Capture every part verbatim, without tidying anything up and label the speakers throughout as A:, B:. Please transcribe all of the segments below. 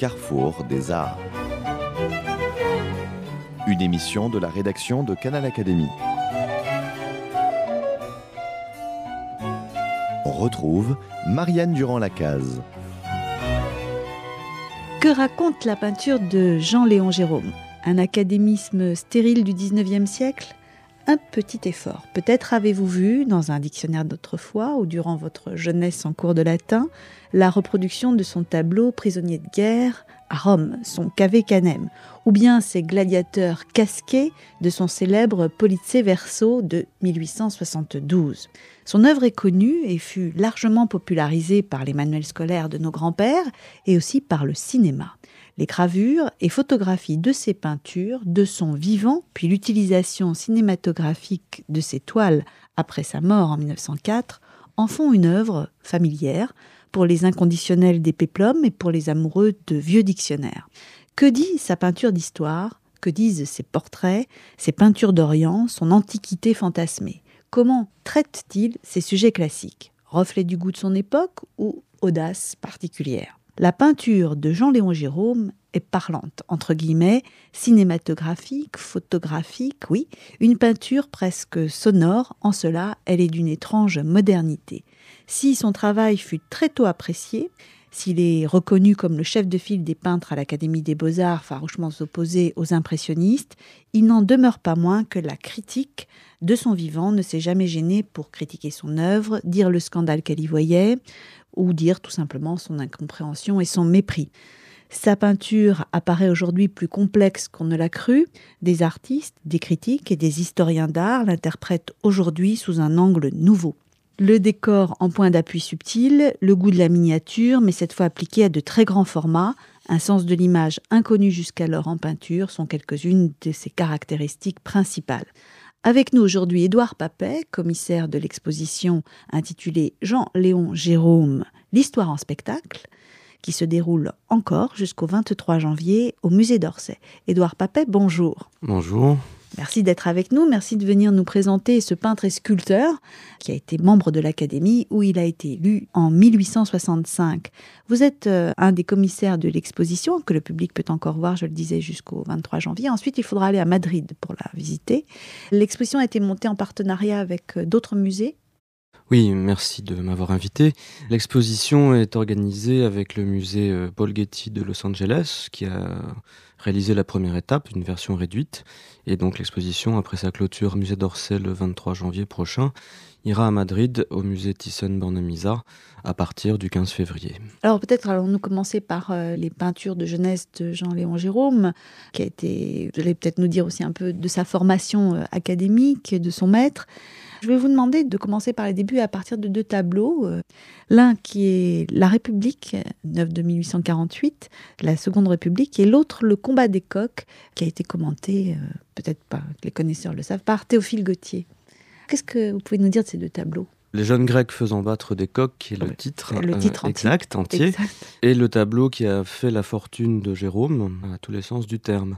A: carrefour des arts. Une émission de la rédaction de Canal Académie. On retrouve Marianne Durand-Lacaze.
B: Que raconte la peinture de Jean-Léon Gérôme ? Un académisme stérile du dix-neuvième siècle ? Un petit effort. Peut-être avez-vous vu, dans un dictionnaire d'autrefois ou durant votre jeunesse en cours de latin, la reproduction de son tableau Prisonnier de guerre à Rome, son Cave Canem, ou bien ses gladiateurs casqués de son célèbre Polizei Verso de mille huit cent soixante-douze. Son œuvre est connue et fut largement popularisée par les manuels scolaires de nos grands-pères et aussi par le cinéma. Les gravures et photographies de ses peintures, de son vivant, puis l'utilisation cinématographique de ses toiles après sa mort en mille neuf cent quatre, en font une œuvre familière pour les inconditionnels des péplums et pour les amoureux de vieux dictionnaires. Que dit sa peinture d'histoire ? Que disent ses portraits, ses peintures d'Orient, son antiquité fantasmée ? Comment traite-t-il ces sujets classiques ? Reflet du goût de son époque ou audace particulière ? La peinture de Jean-Léon Gérôme est parlante, entre guillemets, cinématographique, photographique, oui, une peinture presque sonore, en cela elle est d'une étrange modernité. Si son travail fut très tôt apprécié, s'il est reconnu comme le chef de file des peintres à l'Académie des Beaux-Arts, farouchement opposé aux impressionnistes, il n'en demeure pas moins que la critique de son vivant ne s'est jamais gênée pour critiquer son œuvre, dire le scandale qu'elle y voyait, ou dire tout simplement son incompréhension et son mépris. Sa peinture apparaît aujourd'hui plus complexe qu'on ne l'a cru. Des artistes, des critiques et des historiens d'art l'interprètent aujourd'hui sous un angle nouveau. Le décor en point d'appui subtil, le goût de la miniature, mais cette fois appliqué à de très grands formats, un sens de l'image inconnu jusqu'alors en peinture sont quelques-unes de ses caractéristiques principales. Avec nous aujourd'hui Édouard Papet, commissaire de l'exposition intitulée Jean-Léon Gérôme, l'histoire en spectacle, qui se déroule encore jusqu'au vingt-trois janvier au musée d'Orsay. Édouard Papet, bonjour.
C: Bonjour.
B: Merci d'être avec nous, merci de venir nous présenter ce peintre et sculpteur qui a été membre de l'Académie où il a été élu en mille huit cent soixante-cinq. Vous êtes euh, un des commissaires de l'exposition que le public peut encore voir, je le disais, jusqu'au vingt-trois janvier. Ensuite, il faudra aller à Madrid pour la visiter. L'exposition a été montée en partenariat avec euh, d'autres musées.
C: Oui, merci de m'avoir invité. L'exposition est organisée avec le musée Paul Getty de Los Angeles, qui a réalisé la première étape, une version réduite. Et donc l'exposition, après sa clôture musée d'Orsay le vingt-trois janvier prochain, ira à Madrid au musée Thyssen-Bornemisza à partir du quinze février.
B: Alors peut-être allons-nous commencer par euh, les peintures de jeunesse de Jean-Léon Gérôme, qui a été, vous allez peut-être nous dire aussi un peu de sa formation euh, académique, de son maître. Je vais vous demander de commencer par les débuts à partir de deux tableaux. L'un qui est La République, œuvre de mille huit cent quarante-huit, la Seconde République, et l'autre Le Combat des coqs, qui a été commenté, euh, peut-être pas, les connaisseurs le savent, par Théophile Gautier. Qu'est-ce que vous pouvez nous dire de ces deux tableaux ?
C: Les jeunes Grecs faisant battre des coqs, qui est le titre,
B: le titre
C: euh,
B: entier.
C: exact, entier,
B: exact.
C: Et le tableau qui a fait la fortune de Jérôme, à tous les sens du terme.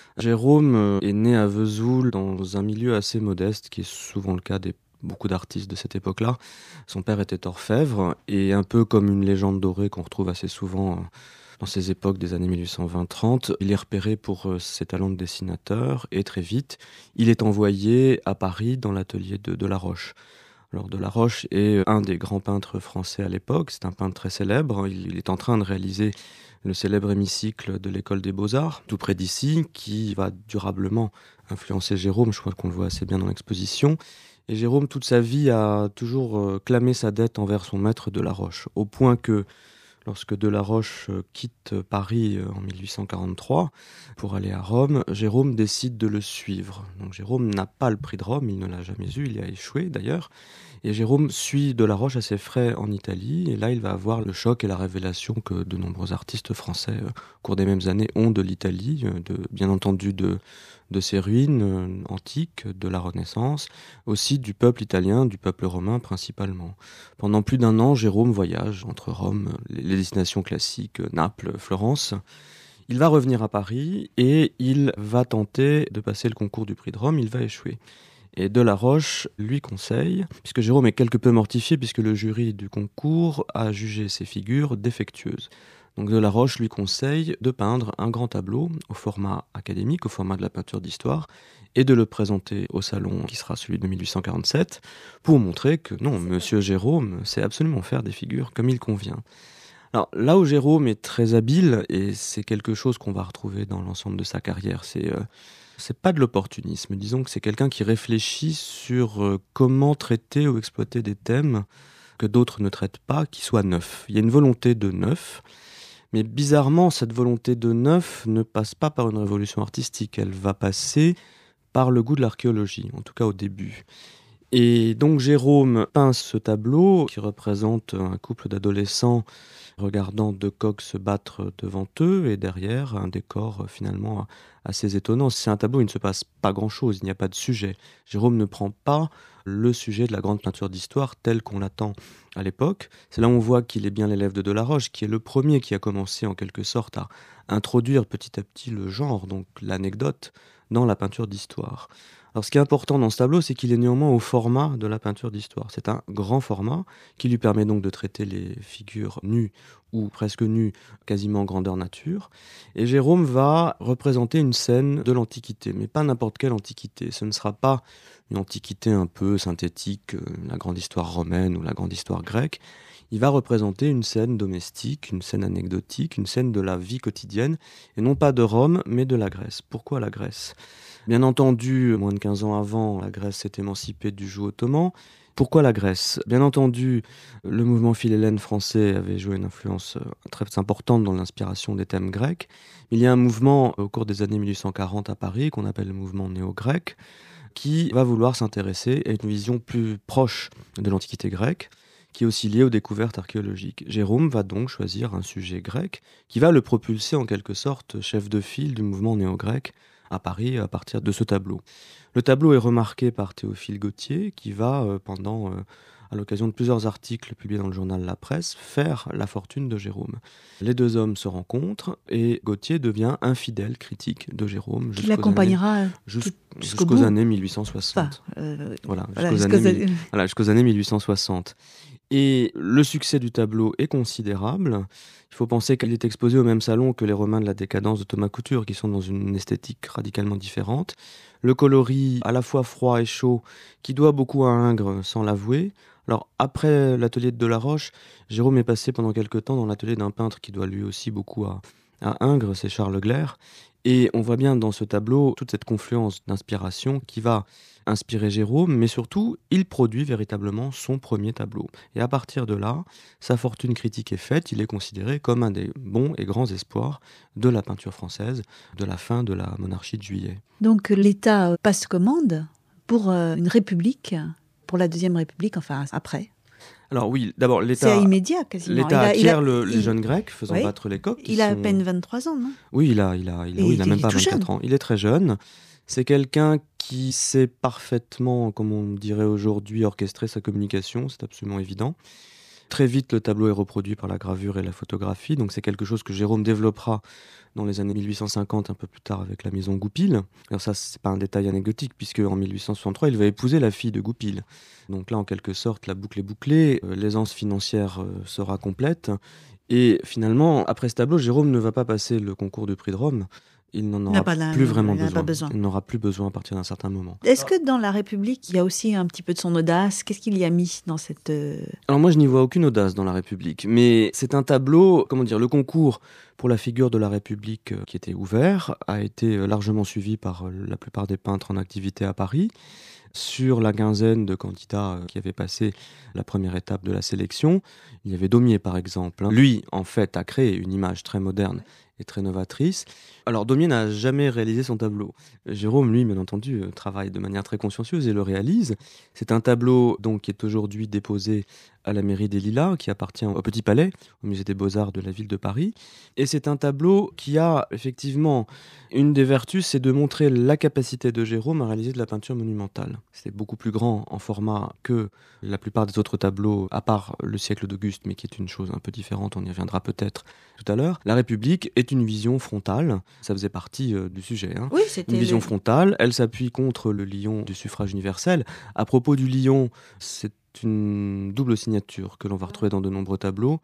C: Jérôme est né à Vesoul dans un milieu assez modeste, qui est souvent le cas des beaucoup d'artistes de cette époque-là. Son père était orfèvre, et un peu comme une légende dorée qu'on retrouve assez souvent dans ces époques des années mille huit cent vingt trente, il est repéré pour ses talents de dessinateur, et très vite, il est envoyé à Paris dans l'atelier de Delaroche. Alors Delaroche est un des grands peintres français à l'époque, c'est un peintre très célèbre, il est en train de réaliser le célèbre hémicycle de l'école des Beaux-Arts, tout près d'ici, qui va durablement influencer Jérôme, je crois qu'on le voit assez bien dans l'exposition. Et Jérôme, toute sa vie, a toujours euh, clamé sa dette envers son maître Delaroche, au point que lorsque Delaroche euh, quitte Paris euh, en mille huit cent quarante-trois pour aller à Rome, Jérôme décide de le suivre. Donc Jérôme n'a pas le prix de Rome, il ne l'a jamais eu, il a échoué d'ailleurs. Et Jérôme suit Delaroche à ses frais en Italie, et là il va avoir le choc et la révélation que de nombreux artistes français euh, au cours des mêmes années ont de l'Italie, euh, de, bien entendu de, de ses ruines euh, antiques, de la Renaissance, aussi du peuple italien, du peuple romain principalement. Pendant plus d'un an, Jérôme voyage entre Rome, les, les destinations classiques, Naples, Florence. Il va revenir à Paris et il va tenter de passer le concours du prix de Rome, il va échouer. Et Delaroche lui conseille, puisque Jérôme est quelque peu mortifié, puisque le jury du concours a jugé ses figures défectueuses. Donc Delaroche lui conseille de peindre un grand tableau au format académique, au format de la peinture d'histoire, et de le présenter au salon qui sera celui de mille huit cent quarante-sept, pour montrer que non, Monsieur Gérôme sait absolument faire des figures comme il convient. Alors là où Gérôme est très habile, et c'est quelque chose qu'on va retrouver dans l'ensemble de sa carrière, c'est, euh, c'est pas de l'opportunisme, disons que c'est quelqu'un qui réfléchit sur euh, comment traiter ou exploiter des thèmes que d'autres ne traitent pas, qui soient neufs. Il y a une volonté de neuf, mais bizarrement, cette volonté de neuf ne passe pas par une révolution artistique, elle va passer par le goût de l'archéologie, en tout cas au début. Et donc Gérôme peint ce tableau qui représente un couple d'adolescents regardant deux coqs se battre devant eux, et derrière un décor finalement assez étonnant. C'est un tableau où il ne se passe pas grand-chose, il n'y a pas de sujet. Jérôme ne prend pas le sujet de la grande peinture d'histoire tel qu'on l'attend à l'époque. C'est là où on voit qu'il est bien l'élève de Delaroche, qui est le premier qui a commencé en quelque sorte à introduire petit à petit le genre, donc l'anecdote, dans la peinture d'histoire. Alors ce qui est important dans ce tableau, c'est qu'il est néanmoins au format de la peinture d'histoire. C'est un grand format qui lui permet donc de traiter les figures nues ou presque nues, quasiment grandeur nature. Et Gérôme va représenter une scène de l'Antiquité, mais pas n'importe quelle Antiquité. Ce ne sera pas une Antiquité un peu synthétique, la grande histoire romaine ou la grande histoire grecque. Il va représenter une scène domestique, une scène anecdotique, une scène de la vie quotidienne, et non pas de Rome, mais de la Grèce. Pourquoi la Grèce ? Bien entendu, moins de quinze ans avant, la Grèce s'est émancipée du joug ottoman. Pourquoi la Grèce ? Bien entendu, le mouvement philhellène français avait joué une influence très importante dans l'inspiration des thèmes grecs. Il y a un mouvement au cours des années mille huit cent quarante à Paris, qu'on appelle le mouvement néo-grec, qui va vouloir s'intéresser à une vision plus proche de l'Antiquité grecque, qui est aussi liée aux découvertes archéologiques. Jérôme va donc choisir un sujet grec qui va le propulser en quelque sorte chef de file du mouvement néo-grec à Paris à partir de ce tableau. Le tableau est remarqué par Théophile Gautier qui va, euh, pendant, euh, à l'occasion de plusieurs articles publiés dans le journal La Presse, faire la fortune de Jérôme. Les deux hommes se rencontrent et Gautier devient un fidèle critique de Jérôme.
B: Qui l'accompagnera
C: années,
B: jusqu'au
C: jusqu'aux
B: bout.
C: années mille huit cent soixante.
B: Enfin, euh,
C: voilà,
B: voilà,
C: jusqu'aux,
B: jusqu'aux
C: années,
B: années...
C: voilà, jusqu'aux années mille huit cent soixante. Et le succès du tableau est considérable. Il faut penser qu'il est exposé au même salon que les Romains de la décadence de Thomas Couture, qui sont dans une esthétique radicalement différente. Le coloris à la fois froid et chaud, qui doit beaucoup à Ingres, sans l'avouer. Alors, après l'atelier de Delaroche, Jérôme est passé pendant quelque temps dans l'atelier d'un peintre qui doit lui aussi beaucoup à, à Ingres, c'est Charles Glaire. Et on voit bien dans ce tableau toute cette confluence d'inspiration qui va inspirer Jérôme, mais surtout, il produit véritablement son premier tableau. Et à partir de là, sa fortune critique est faite, il est considéré comme un des bons et grands espoirs de la peinture française, de la fin de la monarchie de Juillet.
B: Donc l'État passe commande pour une république, pour la Deuxième République, enfin après.
C: Alors oui, d'abord l'État,
B: c'est immédiat quasiment.
C: L'État
B: il a,
C: acquiert
B: il a,
C: le,
B: il,
C: les jeunes Grecs faisant
B: oui,
C: battre les coqs.
B: Il a
C: sont...
B: à peine vingt-trois ans, non ?
C: Oui, il a, il a, il a, oui, il a même pas vingt-quatre jeune. ans. Il est très jeune. C'est quelqu'un qui sait parfaitement, comme on dirait aujourd'hui, orchestrer sa communication, c'est absolument évident. Très vite, le tableau est reproduit par la gravure et la photographie, donc c'est quelque chose que Jérôme développera dans les années mille huit cent cinquante, un peu plus tard avec la maison Goupil. Alors ça, c'est pas un détail anecdotique, puisque en mille huit cent soixante-trois, il va épouser la fille de Goupil. Donc là, en quelque sorte, la boucle est bouclée, euh, l'aisance financière euh, sera complète, et finalement, après ce tableau, Jérôme ne va pas passer le concours du prix de Rome. Il n'en aura
B: la,
C: plus vraiment
B: il
C: besoin.
B: besoin.
C: Il n'aura plus besoin à partir d'un certain moment.
B: Est-ce que dans la République, il y a aussi un petit peu de son audace ? Qu'est-ce qu'il y a mis dans cette...
C: Alors moi, je n'y vois aucune audace dans la République. Mais c'est un tableau, comment dire, le concours pour la figure de la République qui était ouvert a été largement suivi par la plupart des peintres en activité à Paris. Sur la quinzaine de candidats qui avaient passé la première étape de la sélection, il y avait Daumier par exemple. Lui, en fait, a créé une image très moderne et très novatrice. Alors Daumier n'a jamais réalisé son tableau. Jérôme, lui, bien entendu, travaille de manière très consciencieuse et le réalise. C'est un tableau donc, qui est aujourd'hui déposé à la mairie des Lilas, qui appartient au Petit Palais, au musée des Beaux-Arts de la ville de Paris. Et c'est un tableau qui a effectivement une des vertus, c'est de montrer la capacité de Jérôme à réaliser de la peinture monumentale. C'est beaucoup plus grand en format que la plupart des autres tableaux, à part le siècle d'Auguste, mais qui est une chose un peu différente, on y reviendra peut-être tout à l'heure. La République est une vision frontale, ça faisait partie euh, du sujet. Hein.
B: Oui, c'était
C: une vision
B: le...
C: frontale, elle s'appuie contre le lion du suffrage universel. À propos du lion, c'est une double signature que l'on va retrouver dans de nombreux tableaux.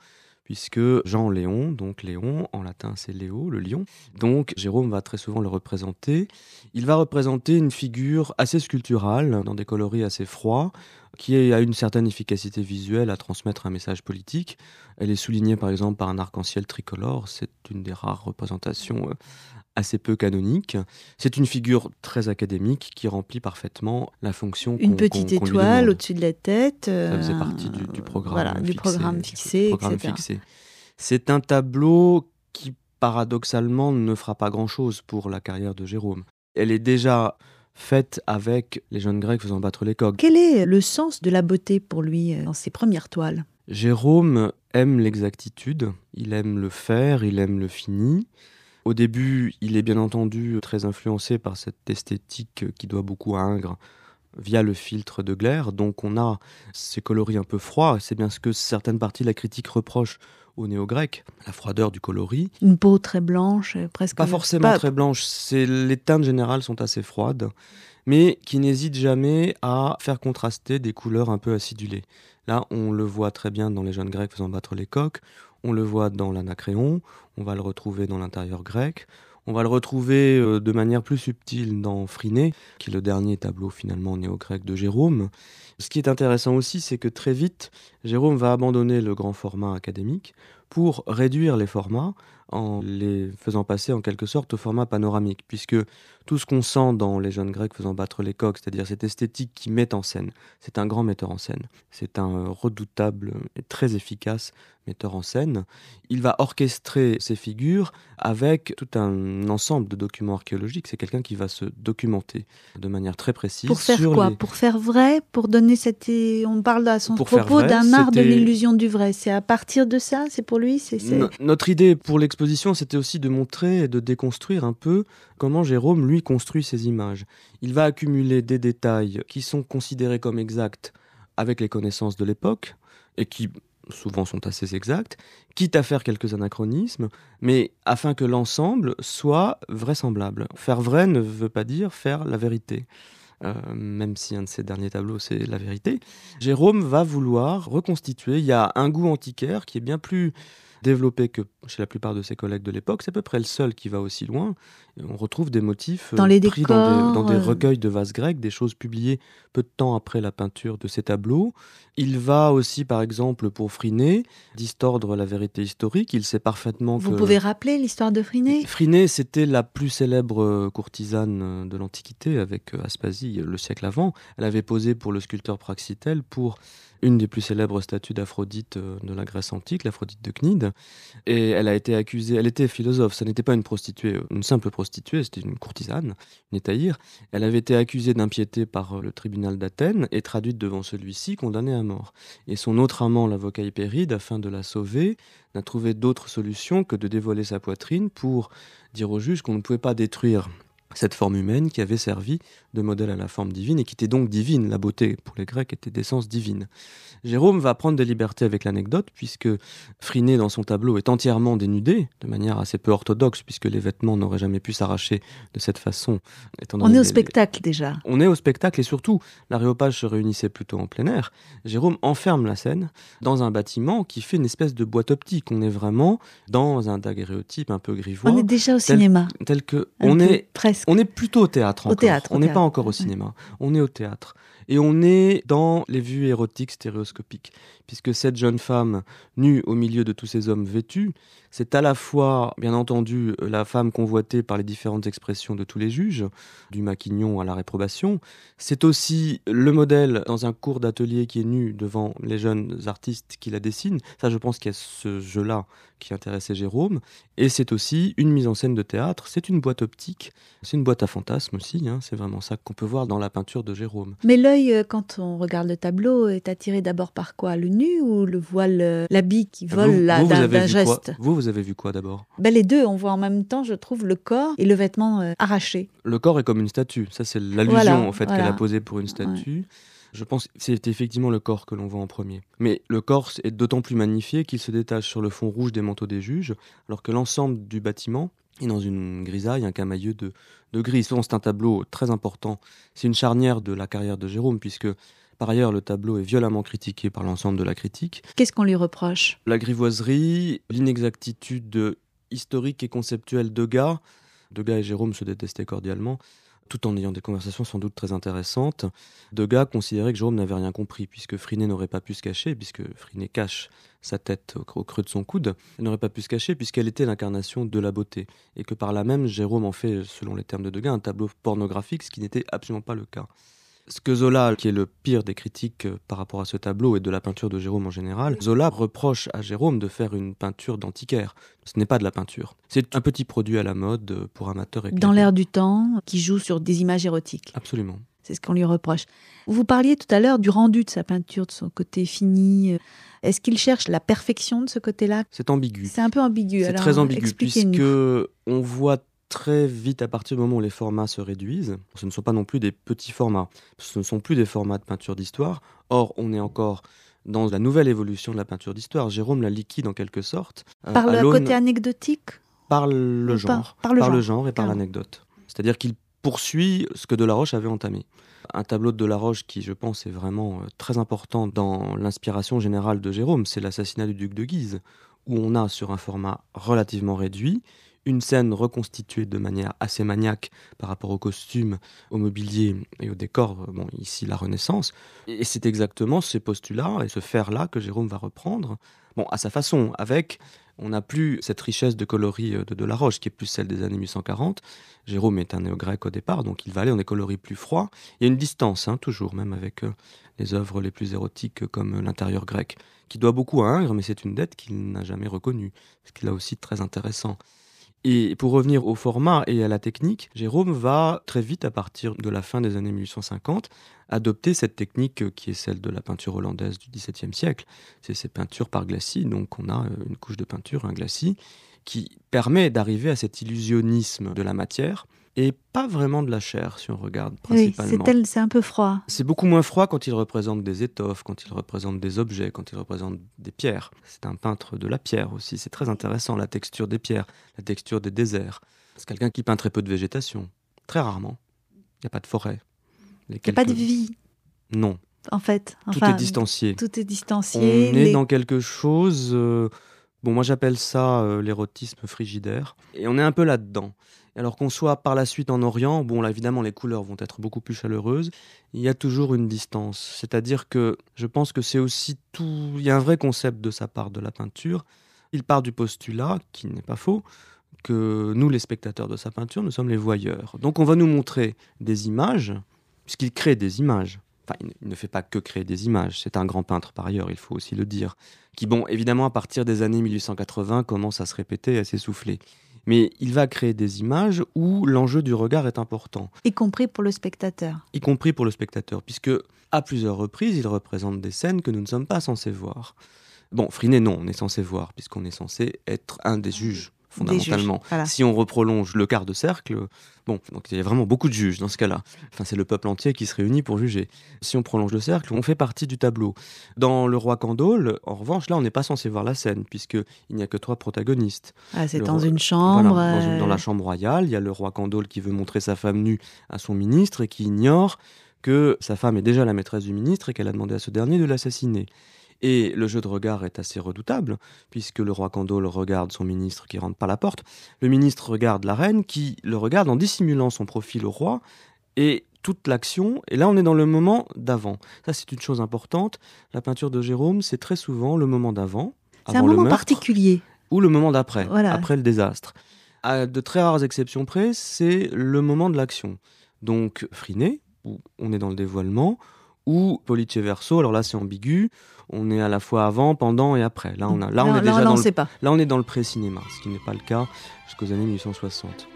C: puisque Jean-Léon, donc Léon, en latin c'est Léo, le lion, donc Jérôme va très souvent le représenter. Il va représenter une figure assez sculpturale, dans des coloris assez froids, qui a une certaine efficacité visuelle à transmettre un message politique. Elle est soulignée par exemple par un arc-en-ciel tricolore, c'est une des rares représentations euh, assez peu canoniques. C'est une figure très académique qui remplit parfaitement la fonction
B: Une
C: qu'on,
B: petite
C: qu'on, qu'on lui
B: étoile
C: demande.
B: au-dessus de la tête.
C: Ça faisait
B: euh,
C: partie du, du programme
B: voilà,
C: fixé.
B: du programme fixé,
C: du programme
B: et cetera.
C: fixé. C'est un tableau qui, paradoxalement, ne fera pas grand-chose pour la carrière de Jérôme. Elle est déjà faite avec les jeunes Grecs faisant battre les coqs.
B: Quel est le sens de la beauté pour lui euh, dans ses premières toiles ?
C: Jérôme aime l'exactitude, il aime le faire, il aime le fini. Au début, il est bien entendu très influencé par cette esthétique qui doit beaucoup à Ingres via le filtre de Gleyre. Donc on a ces coloris un peu froids. C'est bien ce que certaines parties de la critique reprochent aux néo-grecs, la froideur du coloris.
B: Une peau très blanche, euh, presque...
C: Pas forcément
B: pas...
C: très blanche, c'est, les teintes générales sont assez froides, mais qui n'hésitent jamais à faire contraster des couleurs un peu acidulées. Là, on le voit très bien dans les jeunes Grecs faisant battre les coqs, on le voit dans l'Anacréon, on va le retrouver dans l'intérieur grec, on va le retrouver euh, de manière plus subtile dans Phryné, qui est le dernier tableau finalement néo-grec de Jérôme. Ce qui est intéressant aussi, c'est que très vite, Jérôme va abandonner le grand format académique pour réduire les formats en les faisant passer en quelque sorte au format panoramique, puisque tout ce qu'on sent dans les jeunes Grecs faisant battre les coqs, c'est-à-dire cette esthétique qui met en scène, c'est un grand metteur en scène, c'est un redoutable et très efficace metteur en scène. Il va orchestrer ces figures avec tout un ensemble de documents archéologiques. C'est quelqu'un qui va se documenter de manière très précise.
B: Pour faire
C: sur
B: quoi
C: les...
B: Pour faire vrai, pour donner cette... On parle à son
C: Pour faire
B: propos
C: vrai,
B: d'un art de
C: c'était-
B: l'illusion du vrai. C'est à partir de ça, c'est pour lui c'est, c'est...
C: No- Notre idée pour l'exposition, c'était aussi de montrer et de déconstruire un peu comment Jérôme, lui, construit ses images. Il va accumuler des détails qui sont considérés comme exacts avec les connaissances de l'époque, et qui souvent sont assez exacts, quitte à faire quelques anachronismes, mais afin que l'ensemble soit vraisemblable. Faire vrai ne veut pas dire faire la vérité. Euh, même si un de ses derniers tableaux, c'est la vérité. Jérôme va vouloir reconstituer. Il y a un goût antiquaire qui est bien plus développé que chez la plupart de ses collègues de l'époque. C'est à peu près le seul qui va aussi loin. Et on retrouve des motifs euh,
B: Dans les
C: pris
B: décors,
C: dans des, dans des
B: euh.
C: recueils de vases grecs, des choses publiées peu de temps après la peinture de ces tableaux. Il va aussi, par exemple, pour Phryné, distordre la vérité historique. Il sait parfaitement
B: Vous
C: que...
B: pouvez rappeler l'histoire de Phryné ?
C: Phryné, c'était la plus célèbre euh, courtisane euh, de l'Antiquité, avec euh, Aspasie, euh, le siècle avant. Elle avait posé pour le sculpteur Praxitèle pour une des plus célèbres statues d'Aphrodite euh, de la Grèce antique, l'Aphrodite de Cnide. Et elle a été accusée, elle était philosophe, ça n'était pas une prostituée, une simple prostituée, c'était une courtisane, une étaïre. Elle avait été accusée d'impiété par euh, le tribunal d'Athènes et traduite devant celui-ci, condamnée à mort. Et son autre amant, l'avocat Hypéride, afin de la sauver, n'a trouvé d'autre solution que de dévoiler sa poitrine pour dire au juge qu'on ne pouvait pas détruire cette forme humaine qui avait servi de modèle à la forme divine et qui était donc divine. La beauté, pour les Grecs, était d'essence divine. Jérôme va prendre des libertés avec l'anecdote, puisque Phryné, dans son tableau, est entièrement dénudée, de manière assez peu orthodoxe, puisque les vêtements n'auraient jamais pu s'arracher de cette façon. étant
B: On
C: donné
B: est au
C: les-
B: spectacle déjà.
C: On est au spectacle, et surtout, l'aréopage se réunissait plutôt en plein air. Jérôme enferme la scène dans un bâtiment qui fait une espèce de boîte optique. On est vraiment dans un daguerréotype un peu grivois.
B: On est déjà au
C: tel,
B: cinéma.
C: tel que
B: Un
C: on
B: peu,
C: est
B: presque.
C: on est plutôt au théâtre
B: Au
C: encore.
B: théâtre, au
C: on n'est pas
B: théâtre.
C: encore au cinéma. On est au théâtre. Et on est dans les vues érotiques stéréoscopiques. Puisque cette jeune femme, nue au milieu de tous ces hommes vêtus, c'est à la fois, bien entendu, la femme convoitée par les différentes expressions de tous les juges, du maquignon à la réprobation. C'est aussi le modèle dans un cours d'atelier qui est nu devant les jeunes artistes qui la dessinent. Ça, je pense qu'il y a ce jeu-là qui intéressait Jérôme. Et c'est aussi une mise en scène de théâtre. C'est une boîte optique. C'est une boîte à fantasmes aussi. Hein. C'est vraiment ça qu'on peut voir dans la peinture de Jérôme.
B: Mais l'œil, euh, quand on regarde le tableau, est attiré d'abord par quoi ? Le nu ou le voile, euh, l'habit qui vole
C: vous,
B: là,
C: vous, vous
B: d'un,
C: avez
B: d'un
C: vu
B: geste
C: quoi Vous, vous avez vu quoi d'abord?
B: Ben, les deux, on voit en même temps, je trouve, le corps et le vêtement euh, arraché.
C: Le corps est comme une statue. Ça, c'est l'allusion
B: Voilà,
C: en fait
B: voilà.
C: qu'elle a posée pour une statue. Je pense que c'est effectivement le corps que l'on voit en premier. Mais le corps est d'autant plus magnifié qu'il se détache sur le fond rouge des manteaux des juges, alors que l'ensemble du bâtiment est dans une grisaille, un camailleux de, de gris. C'est un tableau très important. C'est une charnière de la carrière de Jérôme, puisque Par ailleurs, le tableau est violemment critiqué par l'ensemble de la critique.
B: Qu'est-ce qu'on lui reproche ?
C: La grivoiserie, l'inexactitude historique et conceptuelle de Degas. Degas et Gérôme se détestaient cordialement, tout en ayant des conversations sans doute très intéressantes. Degas considérait que Jérôme n'avait rien compris, puisque Freinet n'aurait pas pu se cacher, puisque Freinet cache sa tête au creux de son coude, elle n'aurait pas pu se cacher puisqu'elle était l'incarnation de la beauté, et que par là même, Jérôme en fait, selon les termes de Degas, un tableau pornographique, ce qui n'était absolument pas le cas. Ce que Zola, qui est le pire des critiques par rapport à ce tableau et de la peinture de Jérôme en général, Zola reproche à Jérôme de faire une peinture d'antiquaire. Ce n'est pas de la peinture. C'est un petit produit à la mode pour amateurs éclairés.
B: Dans l'air du temps, qui joue sur des images érotiques.
C: Absolument.
B: C'est ce qu'on lui reproche. Vous parliez tout à l'heure du rendu de sa peinture, de son côté fini. Est-ce qu'il cherche la perfection de ce côté-là ?
C: C'est ambigu.
B: C'est un peu ambigu.
C: C'est
B: Alors,
C: très ambigu, puisque
B: expliquez-nous.
C: on voit très vite, à partir du moment où les formats se réduisent, ce ne sont pas non plus des petits formats, ce ne sont plus des formats de peinture d'histoire. Or, on est encore dans la nouvelle évolution de la peinture d'histoire. Jérôme la liquide en quelque sorte.
B: Euh, par le côté anecdotique ?
C: Par le genre.
B: Par, par, le,
C: par
B: genre.
C: le genre et par Carrément. L'anecdote. C'est-à-dire qu'il poursuit ce que Delaroche avait entamé. Un tableau de Delaroche qui, je pense, est vraiment très important dans l'inspiration générale de Jérôme, c'est l'assassinat du duc de Guise, où on a, sur un format relativement réduit, une scène reconstituée de manière assez maniaque par rapport aux costumes, au mobilier et au décor, bon, ici la Renaissance. Et c'est exactement ces postulats et ce faire-là que Jérôme va reprendre, bon, à sa façon, avec... On n'a plus cette richesse de coloris de Delaroche, qui est plus celle des années mille huit cent quarante. Jérôme est un néo-grec au départ, donc il va aller dans des coloris plus froids. Il y a une distance, hein, toujours, même avec euh, les œuvres les plus érotiques comme euh, l'intérieur grec, qui doit beaucoup à Ingres, mais c'est une dette qu'il n'a jamais reconnue, ce qui est là aussi très intéressant. Et pour revenir au format et à la technique, Jérôme va très vite, à partir de la fin des années mille huit cent cinquante, adopter cette technique qui est celle de la peinture hollandaise du dix-septième siècle. C'est ces peintures par glacis, donc on a une couche de peinture, un glacis, qui permet d'arriver à cet illusionnisme de la matière, et pas vraiment de la chair, si on regarde principalement.
B: Oui, c'est, tel, c'est un peu froid.
C: C'est beaucoup moins froid quand il représente des étoffes, quand il représente des objets, quand il représente des pierres. C'est un peintre de la pierre aussi, c'est très intéressant, la texture des pierres, la texture des déserts. C'est quelqu'un qui peint très peu de végétation, très rarement. Il n'y a pas de forêt.
B: Il n'y quelques... a pas de vie.
C: Non.
B: En fait.
C: Enfin, tout est distancié.
B: Tout est distancié.
C: On les... est dans quelque chose... Euh... Bon, moi j'appelle ça euh, l'érotisme frigidaire. Et on est un peu là-dedans. Alors qu'on soit par la suite en Orient, bon là évidemment les couleurs vont être beaucoup plus chaleureuses, il y a toujours une distance. C'est-à-dire que je pense que c'est aussi tout... Il y a un vrai concept de sa part de la peinture. Il part du postulat, qui n'est pas faux, que nous les spectateurs de sa peinture, nous sommes les voyeurs. Donc on va nous montrer des images, puisqu'il crée des images. Enfin, il ne fait pas que créer des images, c'est un grand peintre par ailleurs, il faut aussi le dire, qui, bon, évidemment, à partir des années mille huit cent quatre-vingts, commence à se répéter et à s'essouffler. Mais il va créer des images où l'enjeu du regard est important.
B: Y compris pour le spectateur.
C: Y compris pour le spectateur, puisque, à plusieurs reprises, il représente des scènes que nous ne sommes pas censés voir. Bon, Freinet, non, on est censé voir, puisqu'on est censé être un des juges. Fondamentalement, voilà. Si on reprolonge le quart de cercle, bon, donc il y a vraiment beaucoup de juges dans ce cas-là. Enfin, c'est le peuple entier qui se réunit pour juger. Si on prolonge le cercle, on fait partie du tableau. Dans Le Roi Candole, en revanche, là, on n'est pas censé voir la scène, puisqu'il n'y a que trois protagonistes.
B: Ah, c'est
C: le
B: dans
C: roi...
B: une chambre.
C: Voilà, dans,
B: euh...
C: une... dans la chambre royale, il y a le roi Candole qui veut montrer sa femme nue à son ministre et qui ignore que sa femme est déjà la maîtresse du ministre et qu'elle a demandé à ce dernier de l'assassiner. Et le jeu de regard est assez redoutable, puisque le roi Candole regarde son ministre qui rentre par la porte. Le ministre regarde la reine qui le regarde en dissimulant son profil au roi. Et toute l'action, et là on est dans le moment d'avant. Ça c'est une chose importante. La peinture de Jérôme, c'est très souvent le moment d'avant,
B: c'est
C: avant
B: un
C: le
B: moment
C: meurtre,
B: particulier.
C: Ou le moment d'après,
B: voilà.
C: après le désastre. À de très rares exceptions près, c'est le moment de l'action. Donc Freinet, où on est dans le dévoilement, ou Pollice Verso, alors là c'est ambigu, on est à la fois avant, pendant et après. Là on, a, là, on
B: là,
C: est déjà
B: là,
C: dans
B: on
C: le,
B: sait pas.
C: Là on est dans le pré-cinéma, ce qui n'est pas le cas jusqu'aux années mille huit cent soixante.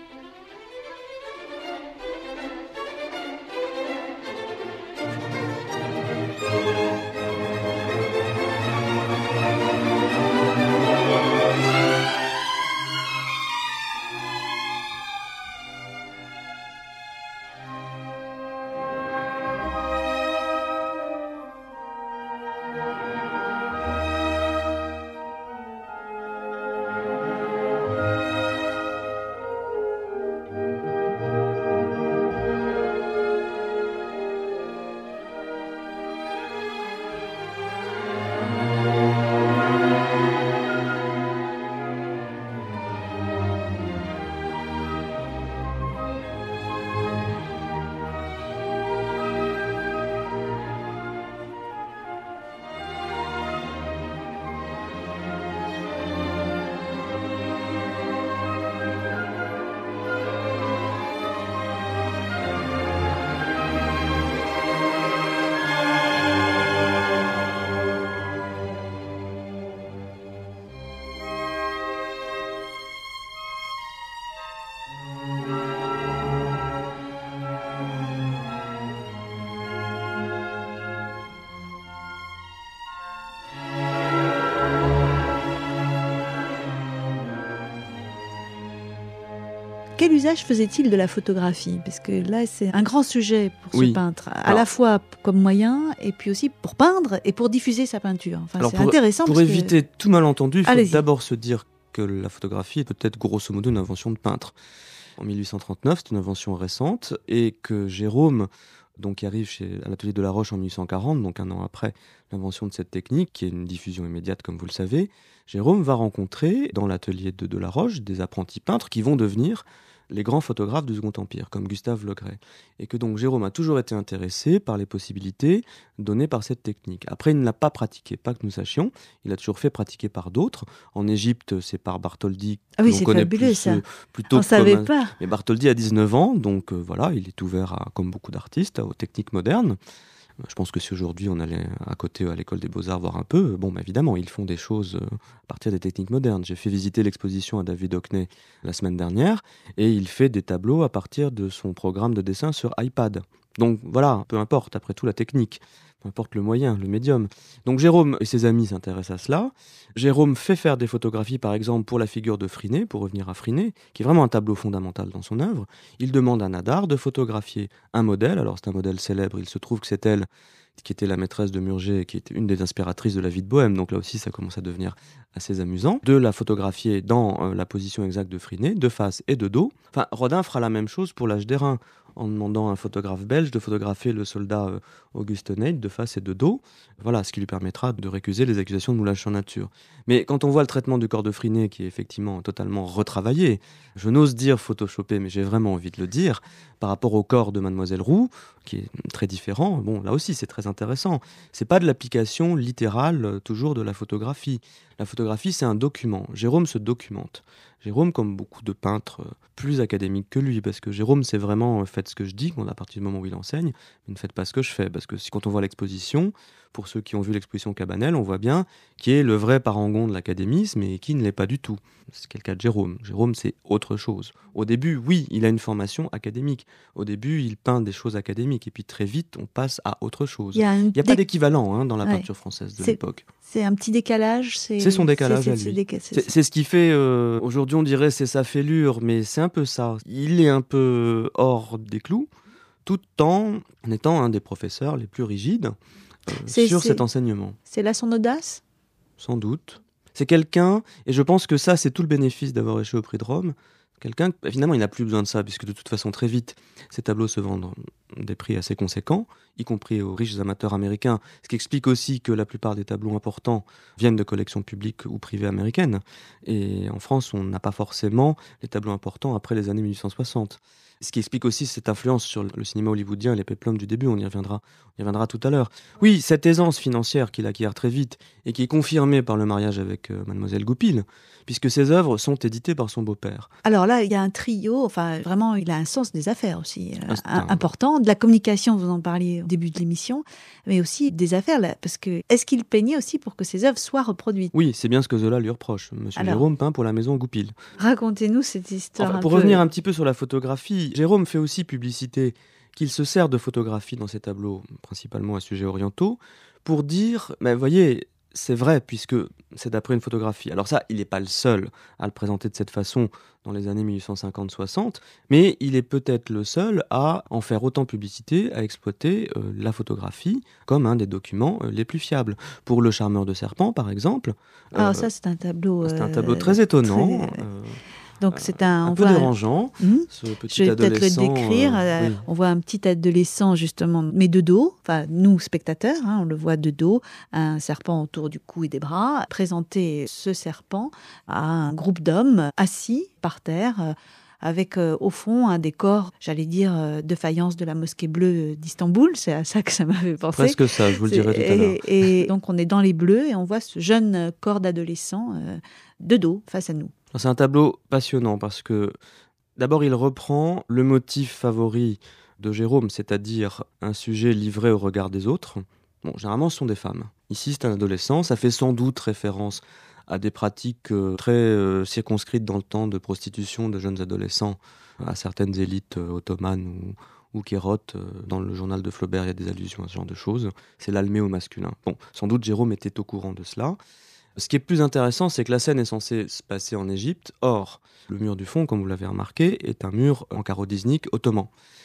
B: quel usage faisait-il de la photographie ? Parce que là, c'est un grand sujet pour
C: oui.
B: ce peintre, à
C: Alors,
B: la fois comme moyen, et puis aussi pour peindre et pour diffuser sa peinture. Enfin,
C: alors
B: c'est
C: pour,
B: intéressant.
C: Pour
B: parce
C: éviter
B: que...
C: tout malentendu, il faut
B: Allez-y.
C: d'abord se dire que la photographie est peut-être grosso modo une invention de peintre. En mille huit cent trente-neuf, c'est une invention récente, et que Gérôme, donc, qui arrive chez, à l'atelier de la Roche en mille huit cent quarante, donc un an après l'invention de cette technique, qui est une diffusion immédiate comme vous le savez, Gérôme va rencontrer dans l'atelier de de la Roche des apprentis peintres qui vont devenir les grands photographes du Second Empire, comme Gustave Le Gray. Et que donc Gérôme a toujours été intéressé par les possibilités données par cette technique. Après, il ne l'a pas pratiquée, pas que nous sachions, il a toujours fait pratiquer par d'autres. En Égypte, c'est par Bartholdi,
B: Ah oui,
C: que l'on
B: c'est
C: connaît
B: fabuleux,
C: plus,
B: ça.
C: euh, plutôt
B: On ne savait
C: comme un-
B: pas.
C: Mais Bartholdi a dix-neuf ans, donc euh, voilà, il est ouvert, à, comme beaucoup d'artistes, aux techniques modernes. Je pense que si aujourd'hui on allait à côté à l'école des Beaux-Arts voir un peu, bon, bah, évidemment, ils font des choses euh, à partir des techniques modernes. J'ai fait visiter l'exposition à David Hockney la semaine dernière, et il fait des tableaux à partir de son programme de dessin sur iPad. Donc voilà, peu importe, après tout, la technique, peu importe le moyen, le médium. Donc Jérôme et ses amis s'intéressent à cela. Jérôme fait faire des photographies, par exemple, pour la figure de Frinet, pour revenir à Frinet, qui est vraiment un tableau fondamental dans son œuvre. Il demande à Nadar de photographier un modèle. Alors c'est un modèle célèbre, il se trouve que c'est elle qui était la maîtresse de Murger, qui était une des inspiratrices de la vie de Bohème. Donc là aussi, ça commence à devenir assez amusant. De la photographier dans euh, la position exacte de Frinet, de face et de dos. Enfin, Rodin fera la même chose pour l'âge d'airain, en demandant à un photographe belge de photographier le soldat euh, Auguste Neil de face et de dos. Voilà, ce qui lui permettra de récuser les accusations de moulage sur nature. Mais quand on voit le traitement du corps de Frinet, qui est effectivement totalement retravaillé, je n'ose dire photoshopé, mais j'ai vraiment envie de le dire, par rapport au corps de Mademoiselle Roux, qui est très différent, bon, là aussi c'est très intéressant. C'est pas de l'application littérale, euh, toujours, de la photographie. La photographie, c'est un document. Jérôme se documente. Jérôme, comme beaucoup de peintres euh, plus académiques que lui, parce que Jérôme, c'est vraiment euh, faites ce que je dis, à partir du moment où il enseigne, mais ne faites pas ce que je fais. Parce que si, quand on voit l'exposition, pour ceux qui ont vu l'exposition Cabanel, on voit bien qui est le vrai parangon de l'académisme et qui ne l'est pas du tout. C'est le cas de Jérôme. Jérôme, c'est autre chose. Au début, oui, il a une formation académique. Au début, il peint des choses académiques. Et puis très vite, on passe à autre chose.
B: Il y a, un
C: Il n'y a
B: dé-
C: pas d'équivalent hein, dans la
B: Ouais.
C: peinture française de
B: C'est-
C: l'époque.
B: C'est un petit décalage. C'est,
C: C'est son décalage
B: c'est-
C: à
B: c'est-
C: lui.
B: c'est déca- c'est-
C: C'est c'est ce qui fait, euh, aujourd'hui on dirait c'est sa fêlure, mais c'est un peu ça. Il est un peu hors des clous, tout en étant un des professeurs les plus rigides euh,
B: C'est-
C: sur
B: c'est-
C: cet enseignement.
B: C'est là son audace.
C: Sans doute. C'est quelqu'un, et je pense que ça c'est tout le bénéfice d'avoir échoué au prix de Rome, quelqu'un, bah, finalement il n'a plus besoin de ça, puisque de toute façon très vite, ces tableaux se vendent des prix assez conséquents, y compris aux riches amateurs américains, ce qui explique aussi que la plupart des tableaux importants viennent de collections publiques ou privées américaines. Et en France, on n'a pas forcément les tableaux importants après les années mille huit cent soixante. Ce qui explique aussi cette influence sur le cinéma hollywoodien et les péplums du début, on y reviendra, on y reviendra tout à l'heure. Oui, cette aisance financière qu'il acquiert très vite et qui est confirmée par le mariage avec euh, Mademoiselle Goupil, puisque ses œuvres sont éditées par son beau-père.
B: Alors là, il y a un trio, enfin vraiment, il a un sens des affaires aussi euh,
C: Ah, c'est
B: un-
C: un-
B: important, de la communication, vous en parliez au début de l'émission, mais aussi des affaires, là, parce que est-ce qu'il peignait aussi pour que ses œuvres soient reproduites ?
C: Oui, c'est bien ce que Zola lui reproche. Monsieur
B: Alors-
C: Jérôme peint pour la maison Goupil.
B: Racontez-nous cette histoire
C: Enfin,
B: un
C: pour
B: peu.
C: revenir un petit peu sur la photographie, Jérôme fait aussi publicité qu'il se sert de photographie dans ses tableaux, principalement à sujets orientaux, pour dire, mais voyez, c'est vrai, puisque c'est d'après une photographie. Alors ça, il n'est pas le seul à le présenter de cette façon dans les années mille huit cent cinquante soixante, mais il est peut-être le seul à en faire autant publicité, à exploiter euh, la photographie comme un des documents euh, les plus fiables. Pour Le Charmeur de Serpent, par exemple.
B: Alors
C: euh,
B: ça, c'est un tableau...
C: c'est un
B: euh,
C: tableau très étonnant,
B: très-
C: euh,
B: Donc c'est un...
C: un
B: on
C: peu
B: voit
C: dérangeant.
B: Hmm
C: Ce petit
B: Je vais peut-être le
C: adolescent,
B: décrire.
C: euh,
B: euh,
C: oui.
B: On voit un petit adolescent, justement, mais de dos. Enfin, nous, spectateurs, hein, on le voit de dos. Un serpent autour du cou et des bras. Présenter ce serpent à un groupe d'hommes assis par terre, euh, avec euh, au fond un décor, j'allais dire, euh, de faïence de la mosquée bleue d'Istanbul. C'est à ça que ça m'avait pensé.
C: Presque ça, je vous le dirai tout à l'heure.
B: Et, et donc, on est dans les bleus et on voit ce jeune corps d'adolescent euh, de dos face à nous.
C: C'est un tableau passionnant parce que d'abord il reprend le motif favori de Jérôme, c'est-à-dire un sujet livré au regard des autres. Bon, généralement ce sont des femmes. Ici c'est un adolescent, ça fait sans doute référence à des pratiques euh, très euh, circonscrites dans le temps de prostitution de jeunes adolescents à certaines élites euh, ottomanes ou, ou kérotes. Euh, dans le journal de Flaubert, il y a des allusions à ce genre de choses. C'est l'almé au masculin. Bon, sans doute Jérôme était au courant de cela. Ce qui est plus intéressant, c'est que la scène est censée se passer en Égypte. Or, le mur du fond, comme vous l'avez remarqué, est un mur en carreau disnique ottoman.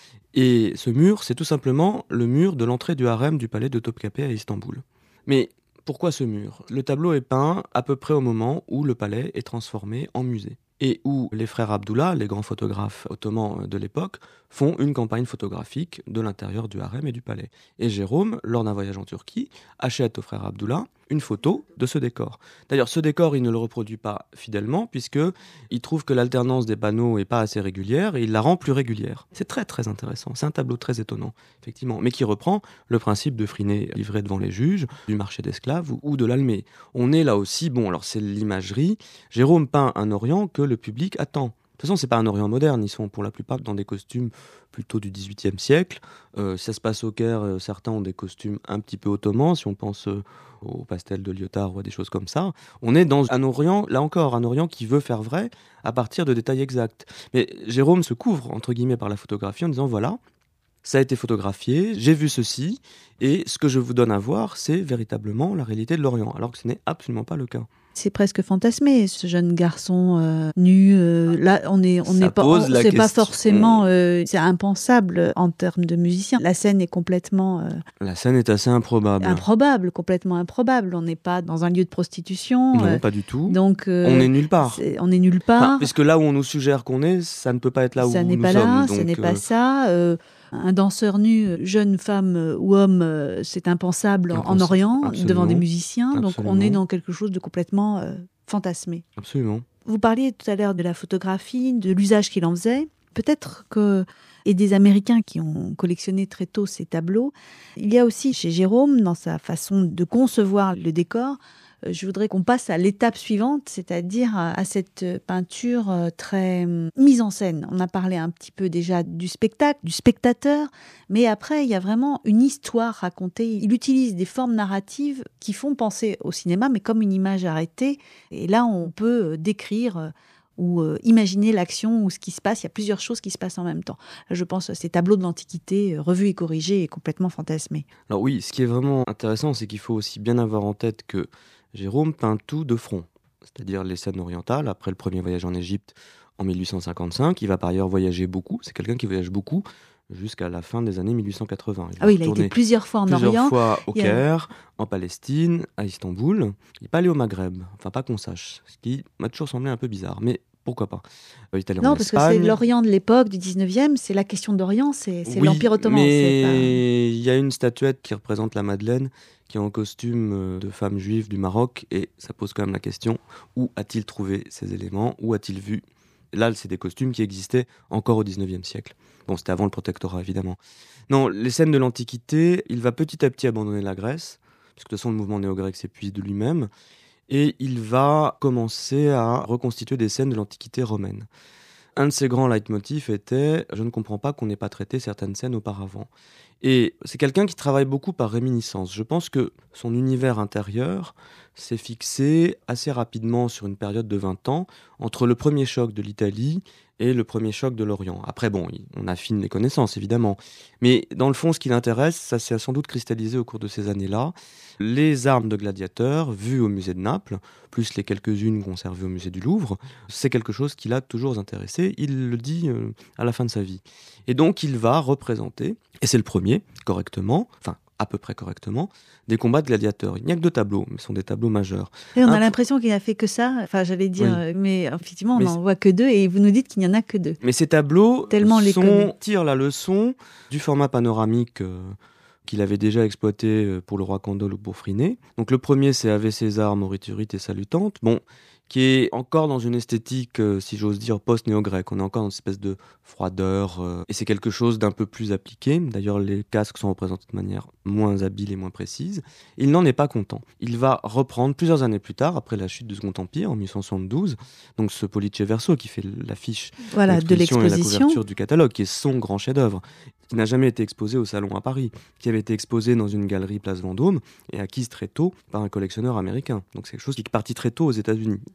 C: Et ce mur, c'est tout simplement le mur de l'entrée du harem du palais de Topkapı à Istanbul. Mais pourquoi ce mur ? Le tableau est peint à peu près au moment où le palais est transformé en musée et où les frères Abdullah, les grands photographes ottomans de l'époque, font une campagne photographique de l'intérieur du harem et du palais. Et Jérôme, lors d'un voyage en Turquie, achète aux frères Abdullah une photo de ce décor. D'ailleurs, ce décor, il ne le reproduit pas fidèlement puisqu'il trouve que l'alternance des panneaux n'est pas assez régulière et il la rend plus régulière. C'est très très intéressant, c'est un tableau très étonnant, effectivement, mais qui reprend le principe de Phryné livré devant les juges, du marché d'esclaves ou, ou de l'Almé. On est là aussi, bon, alors c'est l'imagerie, Jérôme peint un Orient que le public attend. De toute façon, c'est pas un Orient moderne, ils sont pour la plupart dans des costumes plutôt du dix-huitième siècle. Euh, ça se passe au Caire, euh, certains ont des costumes un petit peu ottomans, si on pense euh, aux pastels de Lyotard ou à des choses comme ça. On est dans un Orient, là encore, un Orient qui veut faire vrai à partir de détails exacts. Mais Jérôme se couvre, entre guillemets, par la photographie en disant, voilà, ça a été photographié, j'ai vu ceci, et ce que je vous donne à voir, c'est véritablement la réalité de l'Orient, alors que ce n'est absolument pas le cas.
B: C'est presque fantasmé, ce jeune garçon euh, nu. Euh, là, on est, on n'est pas, on, c'est
C: question.
B: pas forcément, euh, c'est impensable en termes de musicien. La scène est complètement. Euh,
C: la scène est assez improbable.
B: Improbable, complètement improbable. On n'est pas dans un lieu de prostitution.
C: Non,
B: euh,
C: pas du tout.
B: Donc, euh,
C: on est nulle part.
B: C'est, on est nulle part.
C: Enfin, puisque là où on nous suggère qu'on est, ça ne peut pas être là où nous sommes.
B: Ça n'est pas là, ce n'est
C: euh...
B: pas ça. Euh, Un danseur nu, jeune femme ou homme, c'est impensable, impensable en Orient, absolument, devant des musiciens. Absolument. Donc on est dans quelque chose de complètement euh, fantasmé.
C: Absolument.
B: Vous parliez tout à l'heure de la photographie, de l'usage qu'il en faisait. Peut-être que, et des Américains qui ont collectionné très tôt ces tableaux, il y a aussi chez Jérôme, dans sa façon de concevoir le décor, je voudrais qu'on passe à l'étape suivante, c'est-à-dire à cette peinture très mise en scène. On a parlé un petit peu déjà du spectacle, du spectateur, mais après, il y a vraiment une histoire racontée. Il utilise des formes narratives qui font penser au cinéma, mais comme une image arrêtée. Et là, on peut décrire ou euh, imaginer l'action ou ce qui se passe. Il y a plusieurs choses qui se passent en même temps. Je pense à ces tableaux de l'Antiquité, euh, revus et corrigés et complètement fantasmés.
C: Alors oui, ce qui est vraiment intéressant, c'est qu'il faut aussi bien avoir en tête que Jérôme peint tout de front, c'est-à-dire les scènes orientales, après le premier voyage en Égypte en mille huit cent cinquante-cinq. Il va par ailleurs voyager beaucoup, c'est quelqu'un qui voyage beaucoup jusqu'à la fin des années mille huit cent quatre-vingts.
B: Il ah oui, il a été plusieurs fois en
C: plusieurs
B: Orient.
C: Plusieurs fois au
B: a...
C: Caire, en Palestine, à Istanbul. Il n'est pas allé au Maghreb, enfin pas qu'on sache, ce qui m'a toujours semblé un peu bizarre, mais pourquoi pas. Euh, il est allé
B: non,
C: en
B: parce
C: Espagne.
B: que c'est l'Orient de l'époque, du dix-neuvième, c'est la question d'Orient, c'est, c'est
C: oui,
B: l'Empire ottoman.
C: mais
B: c'est
C: il pas... y a une statuette qui représente la Madeleine, qui est en costume de femme juive du Maroc, et ça pose quand même la question, où a-t-il trouvé ces éléments, où a-t-il vu ? Là, c'est des costumes qui existaient encore au dix-neuvième siècle. Bon, c'était avant le protectorat, évidemment. Non, les scènes de l'Antiquité, il va petit à petit abandonner la Grèce, puisque de toute façon, le mouvement néo-grec s'épuise de lui-même, et il va commencer à reconstituer des scènes de l'Antiquité romaine. Un de ses grands leitmotifs était « Je ne comprends pas qu'on n'ait pas traité certaines scènes auparavant ». Et c'est quelqu'un qui travaille beaucoup par réminiscence. Je pense que son univers intérieur s'est fixé assez rapidement sur une période de vingt ans, entre le premier choc de l'Italie et le premier choc de l'Orient. Après, bon, on affine les connaissances, évidemment. Mais dans le fond, ce qui l'intéresse, ça s'est sans doute cristallisé au cours de ces années-là. Les armes de gladiateurs, vues au musée de Naples, plus les quelques-unes conservées au musée du Louvre, c'est quelque chose qui l'a toujours intéressé. Il le dit euh, à la fin de sa vie. Et donc, il va représenter, et c'est le premier, correctement, enfin, à peu près correctement, des combats de gladiateurs. Il n'y a que deux tableaux, mais ce sont des tableaux majeurs.
B: Et on
C: Un
B: a l'impression qu'il n'a fait que ça, enfin j'allais dire,
C: oui.
B: mais effectivement on n'en voit que deux, et vous nous dites qu'il n'y en a que deux.
C: Mais ces tableaux
B: Tellement les
C: sont, tirent la leçon du format panoramique euh, qu'il avait déjà exploité pour le roi Candole ou pour Phryné. Donc le premier, c'est Ave César, Moriturite et Salutante. Bon, qui est encore dans une esthétique, euh, si j'ose dire, post-néo-grecque. On est encore dans une espèce de froideur, euh, et c'est quelque chose d'un peu plus appliqué. D'ailleurs, les casques sont représentés de manière moins habile et moins précise. Il n'en est pas content. Il va reprendre plusieurs années plus tard, après la chute du Second Empire, en mille huit cent soixante-douze, donc ce Pollice Verso qui fait l'affiche
B: voilà, de l'exposition
C: et la couverture du catalogue, qui est son grand chef-d'œuvre, qui n'a jamais été exposé au Salon à Paris, qui avait été exposé dans une galerie Place Vendôme et acquise très tôt par un collectionneur américain. Donc c'est quelque chose qui est parti très tôt aux États-Unis.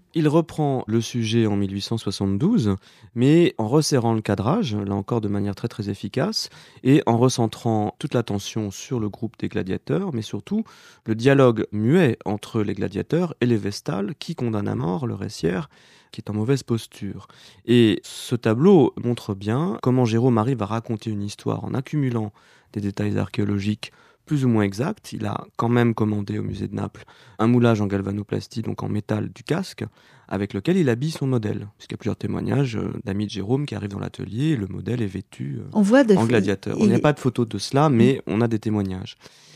C: Il reprend le sujet en mille huit cent soixante-douze, mais en resserrant le cadrage, là encore de manière très très efficace, et en recentrant toute l'attention sur le groupe des gladiateurs, mais surtout le dialogue muet entre les gladiateurs et les vestales qui condamnent à mort le Ressière, qui est en mauvaise posture. Et ce tableau montre bien comment Jérôme arrive à raconter une histoire en accumulant des détails archéologiques plus ou moins exact. Il a quand même commandé au musée de Naples un moulage en galvanoplastie, donc en métal du casque, avec lequel il habille son modèle. Puisqu'il y a plusieurs témoignages euh, d'amis de Jérôme qui arrivent dans l'atelier et le modèle est vêtu euh,
B: On voit de
C: en
B: f-
C: gladiateur.
B: et-
C: On n'a pas de photo de cela, mais on a des témoignages.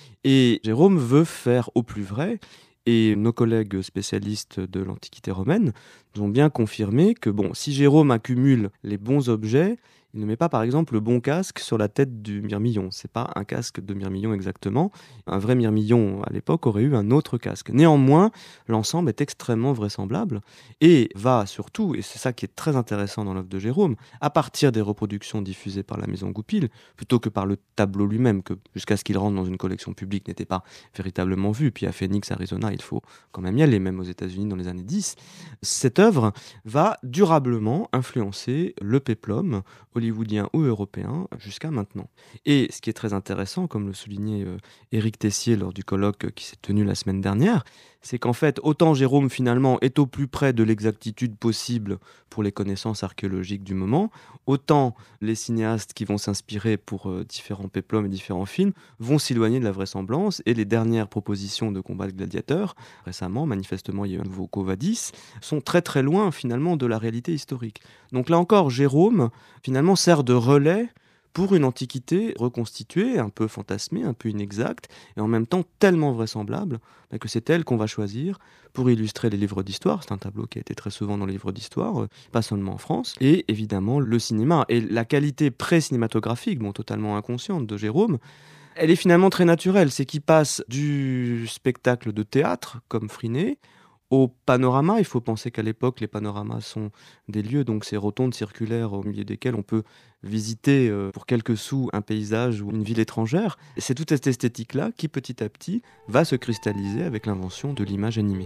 C: Et Jérôme veut faire au plus vrai, et nos collègues spécialistes de l'Antiquité romaine nous ont bien confirmé que bon, si Jérôme accumule les bons objets, il ne met pas par exemple le bon casque sur la tête du mirmillon. C'est pas un casque de mirmillon exactement. Un vrai mirmillon à l'époque aurait eu un autre casque. Néanmoins, l'ensemble est extrêmement vraisemblable et va surtout, et c'est ça qui est très intéressant dans l'œuvre de Jérôme, à partir des reproductions diffusées par la maison Goupil, plutôt que par le tableau lui-même, que jusqu'à ce qu'il rentre dans une collection publique n'était pas véritablement vu. Puis à Phoenix, Arizona, il faut quand même y aller, même aux États-Unis dans les années dix. Cette œuvre va durablement influencer le péplum hollywoodien ou européen jusqu'à maintenant. Et ce qui est très intéressant, comme le soulignait euh, Éric Tessier lors du colloque qui s'est tenu la semaine dernière, c'est qu'en fait, autant Jérôme finalement est au plus près de l'exactitude possible pour les connaissances archéologiques du moment, autant les cinéastes qui vont s'inspirer pour euh, différents péplums et différents films vont s'éloigner de la vraisemblance, et les dernières propositions de combat de gladiateurs, récemment, manifestement il y a eu un nouveau Quo Vadis, sont très très loin finalement de la réalité historique. Donc là encore, Jérôme finalement sert de relais pour une antiquité reconstituée, un peu fantasmée, un peu inexacte, et en même temps tellement vraisemblable bah, que c'est elle qu'on va choisir pour illustrer les livres d'histoire. C'est un tableau qui a été très souvent dans les livres d'histoire, euh, pas seulement en France, et évidemment le cinéma. Et la qualité pré-cinématographique, bon, totalement inconsciente de Jérôme, elle est finalement très naturelle. C'est qu'il passe du spectacle de théâtre, comme Friné, au panorama. Il faut penser qu'à l'époque, les panoramas sont des lieux, donc ces rotondes circulaires au milieu desquelles on peut visiter euh, pour quelques sous un paysage ou une ville étrangère. Et c'est toute cette esthétique-là qui, petit à petit, va se cristalliser avec l'invention de l'image animée.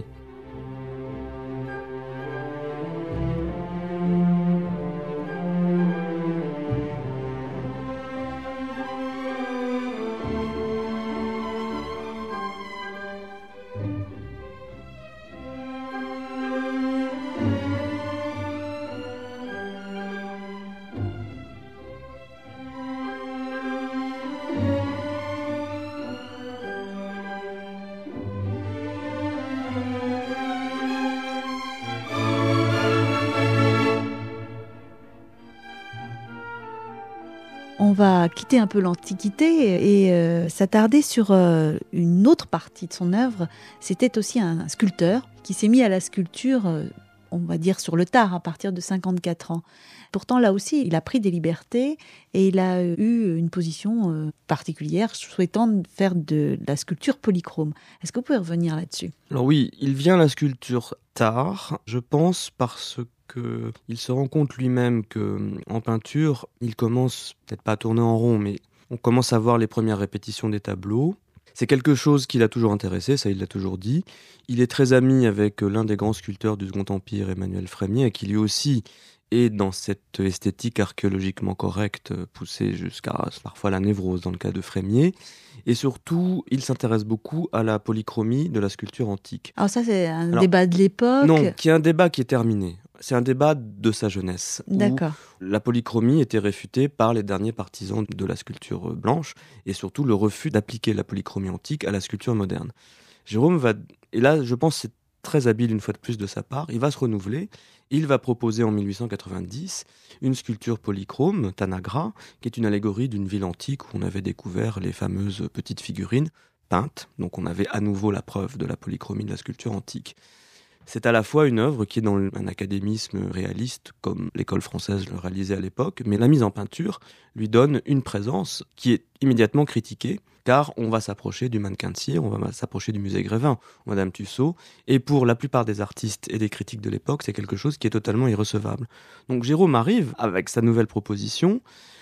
B: On va quitter un peu l'Antiquité et euh, s'attarder sur euh, une autre partie de son œuvre. C'était aussi un, un sculpteur qui s'est mis à la sculpture, euh, on va dire sur le tard, à partir de cinquante-quatre ans. Pourtant, là aussi, il a pris des libertés et il a eu une position euh, particulière, souhaitant faire de, de la sculpture polychrome. Est-ce que vous pouvez revenir là-dessus ?
C: Alors oui, il vient à la sculpture tard, je pense, parce que il se rend compte lui-même qu'en peinture, il commence peut-être pas à tourner en rond, mais on commence à voir les premières répétitions des tableaux. C'est quelque chose qui l'a toujours intéressé, ça il l'a toujours dit. Il est très ami avec l'un des grands sculpteurs du Second Empire, Emmanuel Frémiet, qui lui aussi est dans cette esthétique archéologiquement correcte, poussée jusqu'à parfois la névrose dans le cas de Frémiet. Et surtout, il s'intéresse beaucoup à la polychromie de la sculpture antique.
B: Alors ça, c'est un
C: Alors,
B: débat de l'époque.
C: Non, qui est un débat qui est terminé. C'est un débat de sa jeunesse. Où
B: D'accord.
C: la polychromie était réfutée par les derniers partisans de la sculpture blanche, et surtout le refus d'appliquer la polychromie antique à la sculpture moderne. Jérôme va, et là je pense que c'est très habile une fois de plus de sa part, il va se renouveler. Il va proposer en mille huit cent quatre-vingt-dix une sculpture polychrome, Tanagra, qui est une allégorie d'une ville antique où on avait découvert les fameuses petites figurines peintes. Donc on avait à nouveau la preuve de la polychromie de la sculpture antique. C'est à la fois une œuvre qui est dans un académisme réaliste, comme l'école française le réalisait à l'époque, mais la mise en peinture lui donne une présence qui est immédiatement critiquée, car on va s'approcher du mannequin de cire, on va s'approcher du musée Grévin, Madame Tussaud, et pour la plupart des artistes et des critiques de l'époque, c'est quelque chose qui est totalement irrecevable. Donc Jérôme arrive avec sa nouvelle proposition,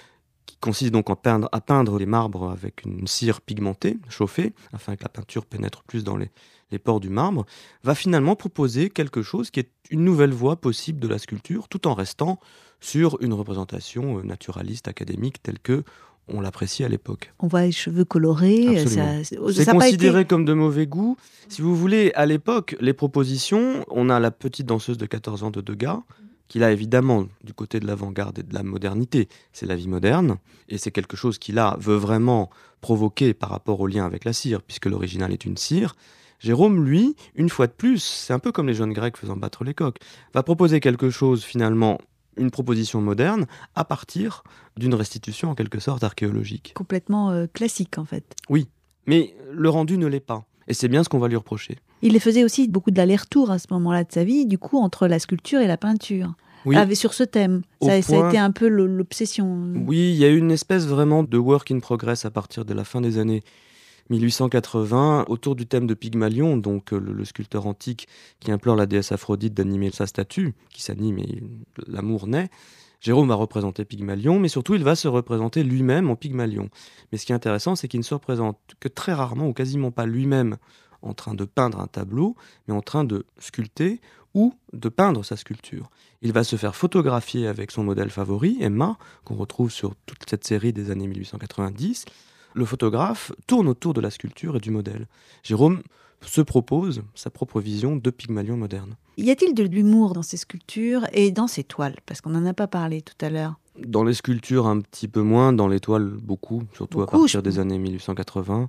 C: qui consiste donc en peindre, à peindre les marbres avec une cire pigmentée, chauffée, afin que la peinture pénètre plus dans les, les pores du marbre, va finalement proposer quelque chose qui est une nouvelle voie possible de la sculpture, tout en restant sur une représentation naturaliste, académique, telle que on l'apprécie à l'époque.
B: On voit les cheveux colorés.
C: Ça,
B: ça,
C: c'est
B: ça
C: considéré
B: été...
C: comme de mauvais goût. Si vous voulez, à l'époque, les propositions, on a la petite danseuse de quatorze ans de Degas, qui là, évidemment, du côté de l'avant-garde et de la modernité, c'est la vie moderne. Et c'est quelque chose qui, là, veut vraiment provoquer par rapport au lien avec la cire, puisque l'original est une cire. Jérôme, lui, une fois de plus, c'est un peu comme les jeunes Grecs faisant battre les coqs, va proposer quelque chose, finalement, une proposition moderne à partir d'une restitution en quelque sorte archéologique.
B: Complètement euh, classique en fait.
C: Oui, mais le rendu ne l'est pas. Et c'est bien ce qu'on va lui reprocher.
B: Il les faisait aussi beaucoup d'allers-retours à ce moment-là de sa vie, du coup, entre la sculpture et la peinture.
C: Oui.
B: Avec, sur ce thème. Ça,
C: point...
B: ça a été un peu l'obsession.
C: Oui, il y a eu une espèce vraiment de work in progress à partir de la fin des années mille huit cent quatre-vingts, autour du thème de Pygmalion, donc le, le sculpteur antique qui implore la déesse Aphrodite d'animer sa statue, qui s'anime et l'amour naît. Jérôme va représenter Pygmalion, mais surtout il va se représenter lui-même en Pygmalion. Mais ce qui est intéressant, c'est qu'il ne se représente que très rarement ou quasiment pas lui-même en train de peindre un tableau, mais en train de sculpter ou de peindre sa sculpture. Il va se faire photographier avec son modèle favori, Emma, qu'on retrouve sur toute cette série des années mille huit cent quatre-vingt-dix. Le photographe tourne autour de la sculpture et du modèle. Jérôme se propose sa propre vision de Pygmalion moderne.
B: Y a-t-il de l'humour dans ces sculptures et dans ces toiles? Parce qu'on n'en a pas parlé tout à l'heure.
C: Dans les sculptures, un petit peu moins. Dans les toiles, beaucoup. Surtout beaucoup, à partir des années mille huit cent quatre-vingts.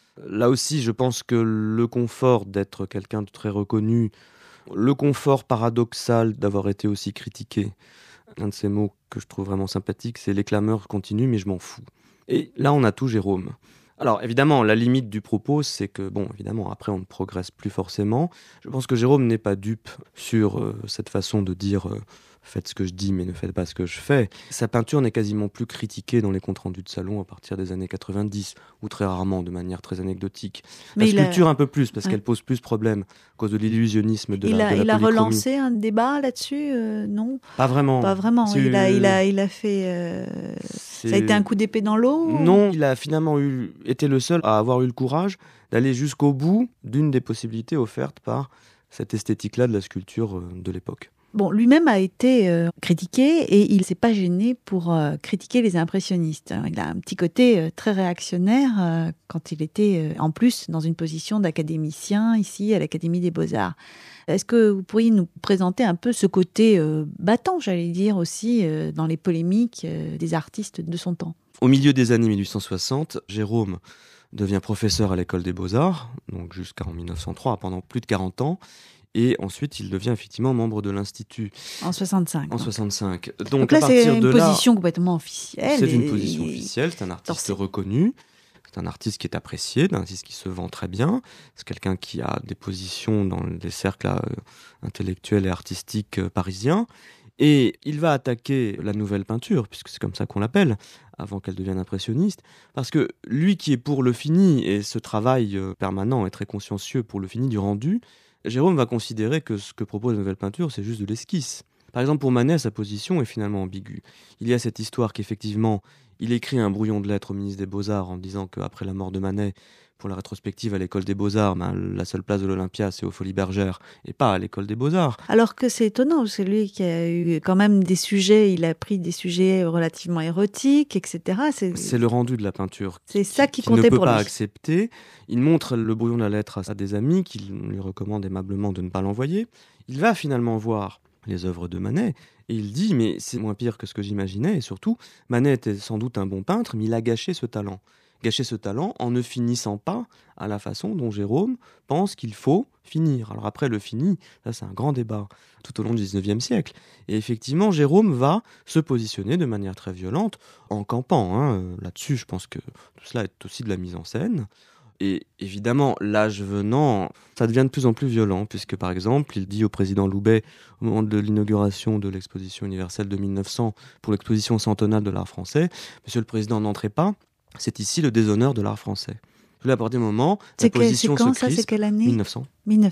C: Là aussi, je pense que le confort d'être quelqu'un de très reconnu, le confort paradoxal d'avoir été aussi critiqué, un de ces mots que je trouve vraiment sympathique, c'est « les clameurs continuent, mais je m'en fous ». Et là, on a tout Jérôme. Alors, évidemment, la limite du propos, c'est que, bon, évidemment, après, on ne progresse plus forcément. Je pense que Jérôme n'est pas dupe sur euh, cette façon de dire euh, « faites ce que je dis, mais ne faites pas ce que je fais ». Sa peinture n'est quasiment plus critiquée dans les comptes rendus de salon à partir des années quatre-vingt-dix, ou très rarement, de manière très anecdotique. Mais la sculpture, a... un peu plus, parce ouais. qu'elle pose plus de problèmes à cause de l'illusionnisme de
B: il
C: la,
B: a,
C: de la
B: Il a
C: polychromie.
B: relancé un débat là-dessus euh, Non.
C: Pas vraiment.
B: Pas vraiment. Il a, il, a, il a fait... Euh... Ça a été un coup d'épée dans l'eau?
C: Non, il a finalement eu, été le seul à avoir eu le courage d'aller jusqu'au bout d'une des possibilités offertes par cette esthétique-là de la sculpture de l'époque.
B: Bon, lui-même a été euh, critiqué et il ne s'est pas gêné pour euh, critiquer les impressionnistes. Il a un petit côté euh, très réactionnaire euh, quand il était euh, en plus dans une position d'académicien ici à l'Académie des Beaux-Arts. Est-ce que vous pourriez nous présenter un peu ce côté euh, battant, j'allais dire aussi, euh, dans les polémiques euh, des artistes de son temps?
C: Au milieu des années mille huit cent soixante, Jérôme devient professeur à l'École des Beaux-Arts, donc jusqu'en mille neuf cent trois, pendant plus de quarante ans. Et ensuite, il devient effectivement membre de l'Institut.
B: En soixante-cinq.
C: En
B: donc.
C: soixante-cinq. Donc,
B: donc là,
C: à partir
B: c'est une
C: de
B: position
C: là,
B: complètement officielle.
C: C'est
B: et...
C: une position officielle, c'est un artiste
B: c'est...
C: reconnu. C'est un artiste qui est apprécié, un artiste qui se vend très bien. C'est quelqu'un qui a des positions dans les cercles euh, intellectuels et artistiques euh, parisiens. Et il va attaquer la nouvelle peinture, puisque c'est comme ça qu'on l'appelle, avant qu'elle devienne impressionniste, parce que lui qui est pour le fini, et ce travail euh, permanent et très consciencieux pour le fini du rendu, Jérôme va considérer que ce que propose la nouvelle peinture, c'est juste de l'esquisse. Par exemple, pour Manet, sa position est finalement ambiguë. Il y a cette histoire qu'effectivement, il écrit un brouillon de lettres au ministre des Beaux-Arts en disant qu'après la mort de Manet, pour la rétrospective à l'École des Beaux-Arts, ben, la seule place de l'Olympia, c'est aux Folies Bergères et pas à l'École des Beaux-Arts.
B: Alors que c'est étonnant, c'est lui qui a eu quand même des sujets, il a pris des sujets relativement érotiques, et cetera. C'est,
C: c'est le rendu de la peinture
B: c'est
C: qui,
B: ça qui,
C: qui
B: comptait
C: ne peut
B: pour
C: pas
B: lui.
C: accepter. Il montre le brouillon de la lettre à, à des amis qui lui recommandent aimablement de ne pas l'envoyer. Il va finalement voir les œuvres de Manet et il dit « mais c'est moins pire que ce que j'imaginais » et surtout, Manet était sans doute un bon peintre, mais il a gâché ce talent. Gâcher ce talent en ne finissant pas à la façon dont Jérôme pense qu'il faut finir. Alors après, le fini, ça c'est un grand débat tout au long du dix-neuvième siècle. Et effectivement, Jérôme va se positionner de manière très violente en campant. Hein. Là-dessus, je pense que tout cela est aussi de la mise en scène. Et évidemment, l'âge venant, ça devient de plus en plus violent, puisque par exemple, il dit au président Loubet, au moment de l'inauguration de l'exposition universelle de mille neuf cents, pour l'exposition centennale de l'art français, « Monsieur le Président, n'entrez pas, c'est ici le déshonneur de l'art français ». Là, à partir du moment,
B: c'est
C: la
B: que,
C: position
B: c'est quand,
C: se
B: ça,
C: crispe.
B: c'est quelle année?
C: mille neuf cents.
B: mille neuf cents.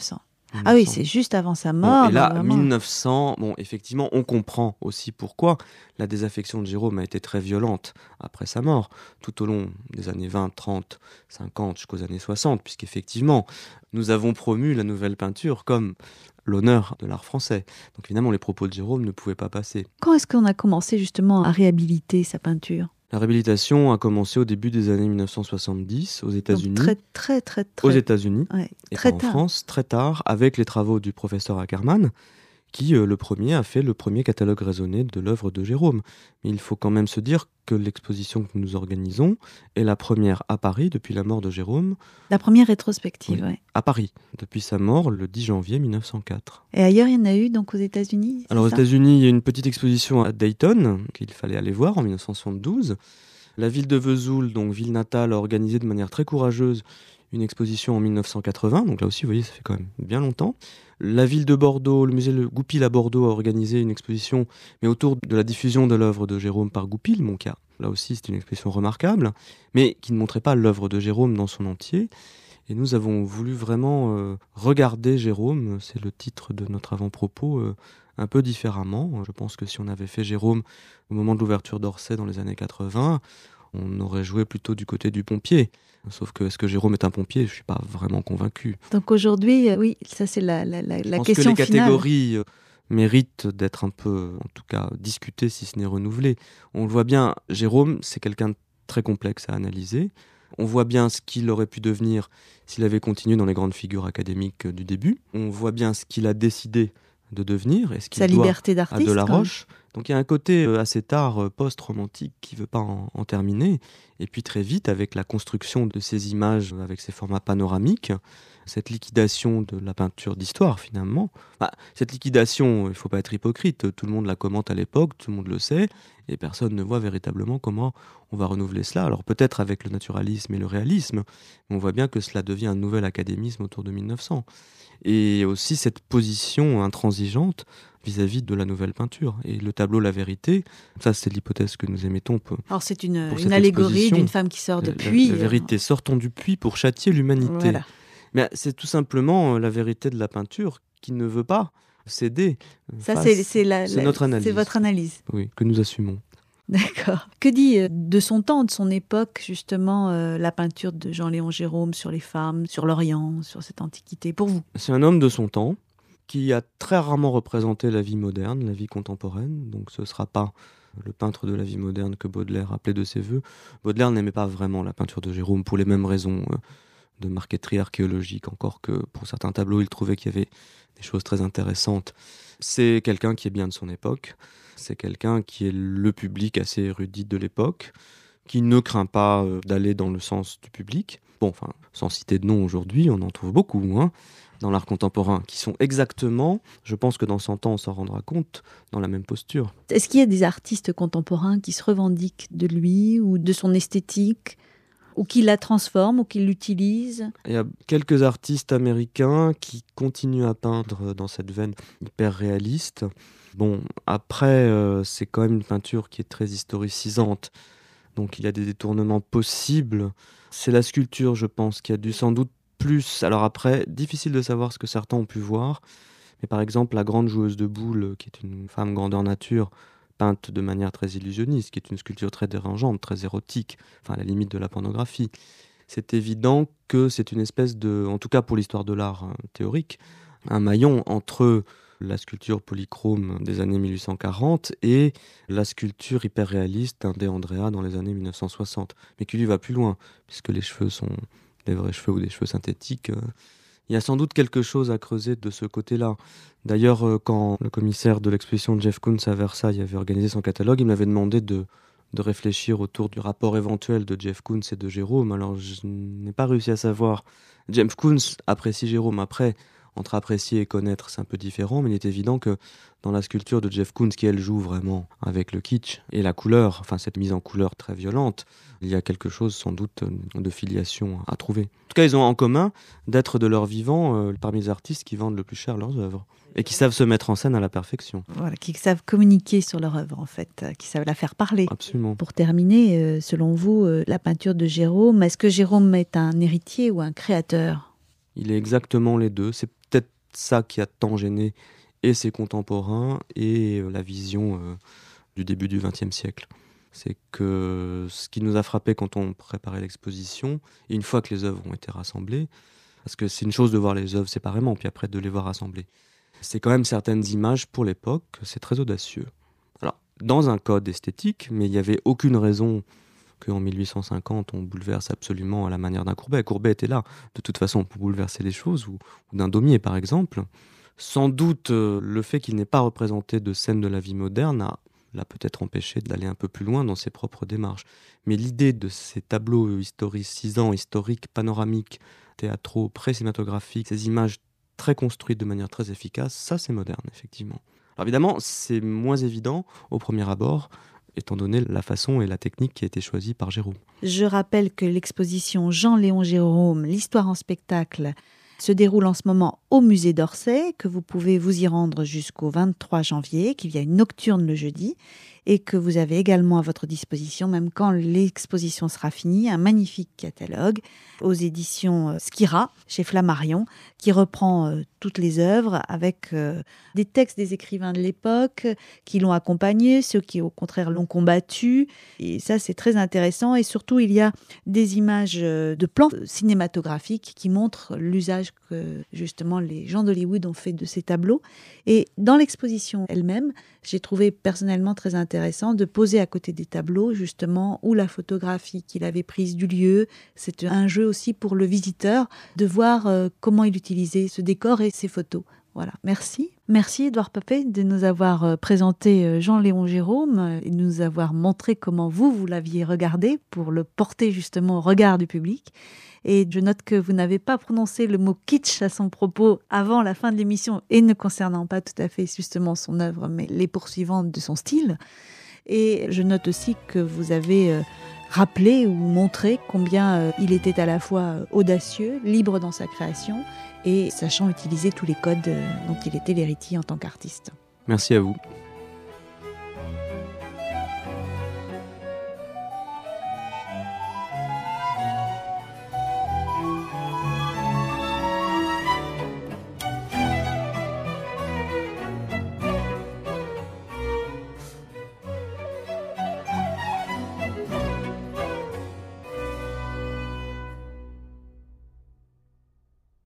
B: Ah oui, c'est juste avant sa mort.
C: Bon, et là,
B: vraiment.
C: mille neuf cents, bon, effectivement, on comprend aussi pourquoi la désaffection de Gérôme a été très violente après sa mort, tout au long des années vingt, trente, cinquante, jusqu'aux années soixante, puisqu'effectivement, nous avons promu la nouvelle peinture comme l'honneur de l'art français. Donc évidemment, les propos de Gérôme ne pouvaient pas passer.
B: Quand est-ce qu'on a commencé justement à réhabiliter sa peinture ?
C: La réhabilitation a commencé au début des années mille neuf cent soixante-dix aux États-Unis.
B: Donc très, très, très, très.
C: Aux États-Unis
B: Ouais,
C: et
B: très
C: pas en
B: tard.
C: France, très tard, avec les travaux du professeur Ackermann, qui, euh, le premier, a fait le premier catalogue raisonné de l'œuvre de Gérôme. Mais il faut quand même se dire que l'exposition que nous organisons est la première à Paris depuis la mort de Jérôme.
B: La première rétrospective,
C: Oui.
B: ouais.
C: À Paris, depuis sa mort le dix janvier mille neuf cent quatre.
B: Et ailleurs, il y en a eu donc aux États-Unis. c'est
C: Alors aux
B: ça
C: États-Unis, il y a une petite exposition à Dayton qu'il fallait aller voir en mille neuf cent soixante-douze. La ville de Vesoul, donc ville natale, a organisé de manière très courageuse une exposition en mille neuf cent quatre-vingts. Donc là aussi, vous voyez, ça fait quand même bien longtemps. La ville de Bordeaux, le musée Le Goupil à Bordeaux a organisé une exposition, mais autour de la diffusion de l'œuvre de Jérôme par Goupil, mon cas. Là aussi, c'est une exposition remarquable, mais qui ne montrait pas l'œuvre de Jérôme dans son entier. Et nous avons voulu vraiment euh, regarder Jérôme, c'est le titre de notre avant-propos, euh, un peu différemment. Je pense que si on avait fait Jérôme au moment de l'ouverture d'Orsay dans les années quatre-vingts, on aurait joué plutôt du côté du pompier. Sauf que est-ce que Jérôme est un pompier ? Je ne suis pas vraiment convaincu.
B: Donc aujourd'hui, euh, oui, ça c'est la, la, la,
C: Je
B: la
C: pense
B: question
C: que les
B: finale.
C: catégories euh, méritent d'être un peu, en tout cas, discutées si ce n'est renouvelées. On le voit bien, Jérôme, c'est quelqu'un de très complexe à analyser. On voit bien ce qu'il aurait pu devenir s'il avait continué dans les grandes figures académiques du début. On voit bien ce qu'il a décidé de devenir et ce qu'il
B: Sa
C: doit
B: liberté
C: à
B: d'artiste.
C: Delaroche. Donc il y a un côté euh, assez tard euh, post-romantique qui ne veut pas en, en terminer. Et puis très vite, avec la construction de ces images, avec ces formats panoramiques, cette liquidation de la peinture d'histoire finalement. Bah, cette liquidation, il ne faut pas être hypocrite, tout le monde la commente à l'époque, tout le monde le sait, et personne ne voit véritablement comment on va renouveler cela. Alors peut-être avec le naturalisme et le réalisme, mais on voit bien que cela devient un nouvel académisme autour de mille neuf cents. Et aussi cette position intransigeante vis-à-vis de la nouvelle peinture. Et le tableau La Vérité, ça c'est l'hypothèse que nous émettons. Pour
B: Alors c'est une,
C: pour
B: une
C: cette
B: allégorie
C: exposition.
B: d'une femme qui sort de
C: La-
B: puits.
C: La, la vérité, sortons du puits pour châtier l'humanité.
B: Voilà.
C: Mais c'est tout simplement euh, la vérité de la peinture qui ne veut pas céder. euh,
B: Ça
C: face-
B: c'est, c'est, la,
C: c'est
B: la-
C: notre analyse.
B: c'est votre analyse.
C: Oui, que nous assumons.
B: D'accord. Que dit euh, de son temps, de son époque, justement, euh, la peinture de Jean-Léon Gérôme sur les femmes, sur l'Orient, sur cette antiquité, pour vous ?
C: C'est un homme de son temps qui a très rarement représenté la vie moderne, la vie contemporaine. Donc ce ne sera pas le peintre de la vie moderne que Baudelaire appelait de ses voeux. Baudelaire n'aimait pas vraiment la peinture de Gérôme pour les mêmes raisons euh, de marqueterie archéologique, encore que pour certains tableaux, il trouvait qu'il y avait des choses très intéressantes. C'est quelqu'un qui est bien de son époque. C'est quelqu'un qui est le public assez érudit de l'époque, qui ne craint pas euh, d'aller dans le sens du public. Bon, enfin, sans citer de nom aujourd'hui, on en trouve beaucoup, hein, dans l'art contemporain, qui sont exactement, je pense que dans cent ans, on s'en rendra compte, dans la même posture.
B: Est-ce qu'il y a des artistes contemporains qui se revendiquent de lui ou de son esthétique, ou qui la transforment, ou qui l'utilisent ?
C: Il y a quelques artistes américains qui continuent à peindre dans cette veine hyper réaliste. Bon, après, euh, c'est quand même une peinture qui est très historicisante, donc il y a des détournements possibles. C'est la sculpture, je pense, qui a dû sans doute plus... Alors après, difficile de savoir ce que certains ont pu voir, mais par exemple, la grande joueuse de boules, qui est une femme grandeur nature, peinte de manière très illusionniste, qui est une sculpture très dérangeante, très érotique, enfin à la limite de la pornographie. C'est évident que c'est une espèce de, en tout cas pour l'histoire de l'art hein, théorique, un maillon entre la sculpture polychrome des années mille huit cent quarante et la sculpture hyper réaliste d'André Andrea dans les années mille neuf cent soixante, mais qui lui va plus loin, puisque les cheveux sont des vrais cheveux ou des cheveux synthétiques. euh, Il y a sans doute quelque chose à creuser de ce côté-là. D'ailleurs, euh, quand le commissaire de l'exposition Jeff Koons à Versailles avait organisé son catalogue, il m'avait demandé de, de réfléchir autour du rapport éventuel de Jeff Koons et de Jérôme. Alors, je n'ai pas réussi à savoir. Jeff Koons apprécie Jérôme. Après, entre apprécier et connaître, c'est un peu différent, mais il est évident que dans la sculpture de Jeff Koons, qui elle joue vraiment avec le kitsch et la couleur, enfin cette mise en couleur très violente, il y a quelque chose sans doute de filiation à trouver. En tout cas, ils ont en commun d'être de leur vivant euh, parmi les artistes qui vendent le plus cher leurs œuvres et qui savent se mettre en scène à la perfection.
B: Voilà, qui savent communiquer sur leur œuvre, en fait, euh, qui savent la faire parler.
C: Absolument.
B: Pour terminer, euh, selon vous, euh, la peinture de Jérôme, est-ce que Jérôme est un héritier ou un créateur ?
C: Il est exactement les deux. C'est peut-être ça qui a tant gêné et ses contemporains et la vision euh, du début du vingtième siècle. C'est que ce qui nous a frappé quand on préparait l'exposition, et une fois que les œuvres ont été rassemblées, parce que c'est une chose de voir les œuvres séparément, puis après de les voir rassemblées, c'est quand même certaines images pour l'époque, c'est très audacieux. Alors, dans un code esthétique, mais il n'y avait aucune raison qu'en mille huit cent cinquante, on bouleverse absolument à la manière d'un Courbet. Courbet était là, de toute façon, pour bouleverser les choses, ou, ou d'un Daumier, par exemple. Sans doute, euh, le fait qu'il n'ait pas représenté de scène de la vie moderne a, l'a peut-être empêché d'aller un peu plus loin dans ses propres démarches. Mais l'idée de ces tableaux historicisants, historiques, panoramiques, théâtraux, pré-cinématographiques, ces images très construites de manière très efficace, ça c'est moderne, effectivement. Alors évidemment, c'est moins évident au premier abord, étant donné la façon et la technique qui a été choisie par Gérôme.
B: Je rappelle que l'exposition Jean-Léon Gérôme, l'histoire en spectacle, se déroule en ce moment au musée d'Orsay, que vous pouvez vous y rendre jusqu'au vingt-trois janvier, qu'il y a une nocturne le jeudi, et que vous avez également à votre disposition, même quand l'exposition sera finie, un magnifique catalogue aux éditions Skira, chez Flammarion, qui reprend euh, toutes les œuvres avec euh, des textes des écrivains de l'époque qui l'ont accompagné, ceux qui au contraire l'ont combattu. Et ça, c'est très intéressant. Et surtout, il y a des images de plans cinématographiques qui montrent l'usage que justement les gens d'Hollywood ont fait de ces tableaux. Et dans l'exposition elle-même, j'ai trouvé personnellement très intéressant de poser à côté des tableaux justement où la photographie qu'il avait prise du lieu. C'est un jeu aussi pour le visiteur de voir euh, comment il utilisait ce décor et ses photos. Voilà, merci. Merci Édouard Papet de nous avoir présenté Jean-Léon Gérôme et de nous avoir montré comment vous, vous l'aviez regardé pour le porter justement au regard du public. Et je note que vous n'avez pas prononcé le mot kitsch à son propos avant la fin de l'émission et ne concernant pas tout à fait justement son œuvre, mais les poursuivantes de son style. Et je note aussi que vous avez rappelé ou montré combien il était à la fois audacieux, libre dans sa création et sachant utiliser tous les codes dont il était l'héritier en tant qu'artiste.
C: Merci à vous.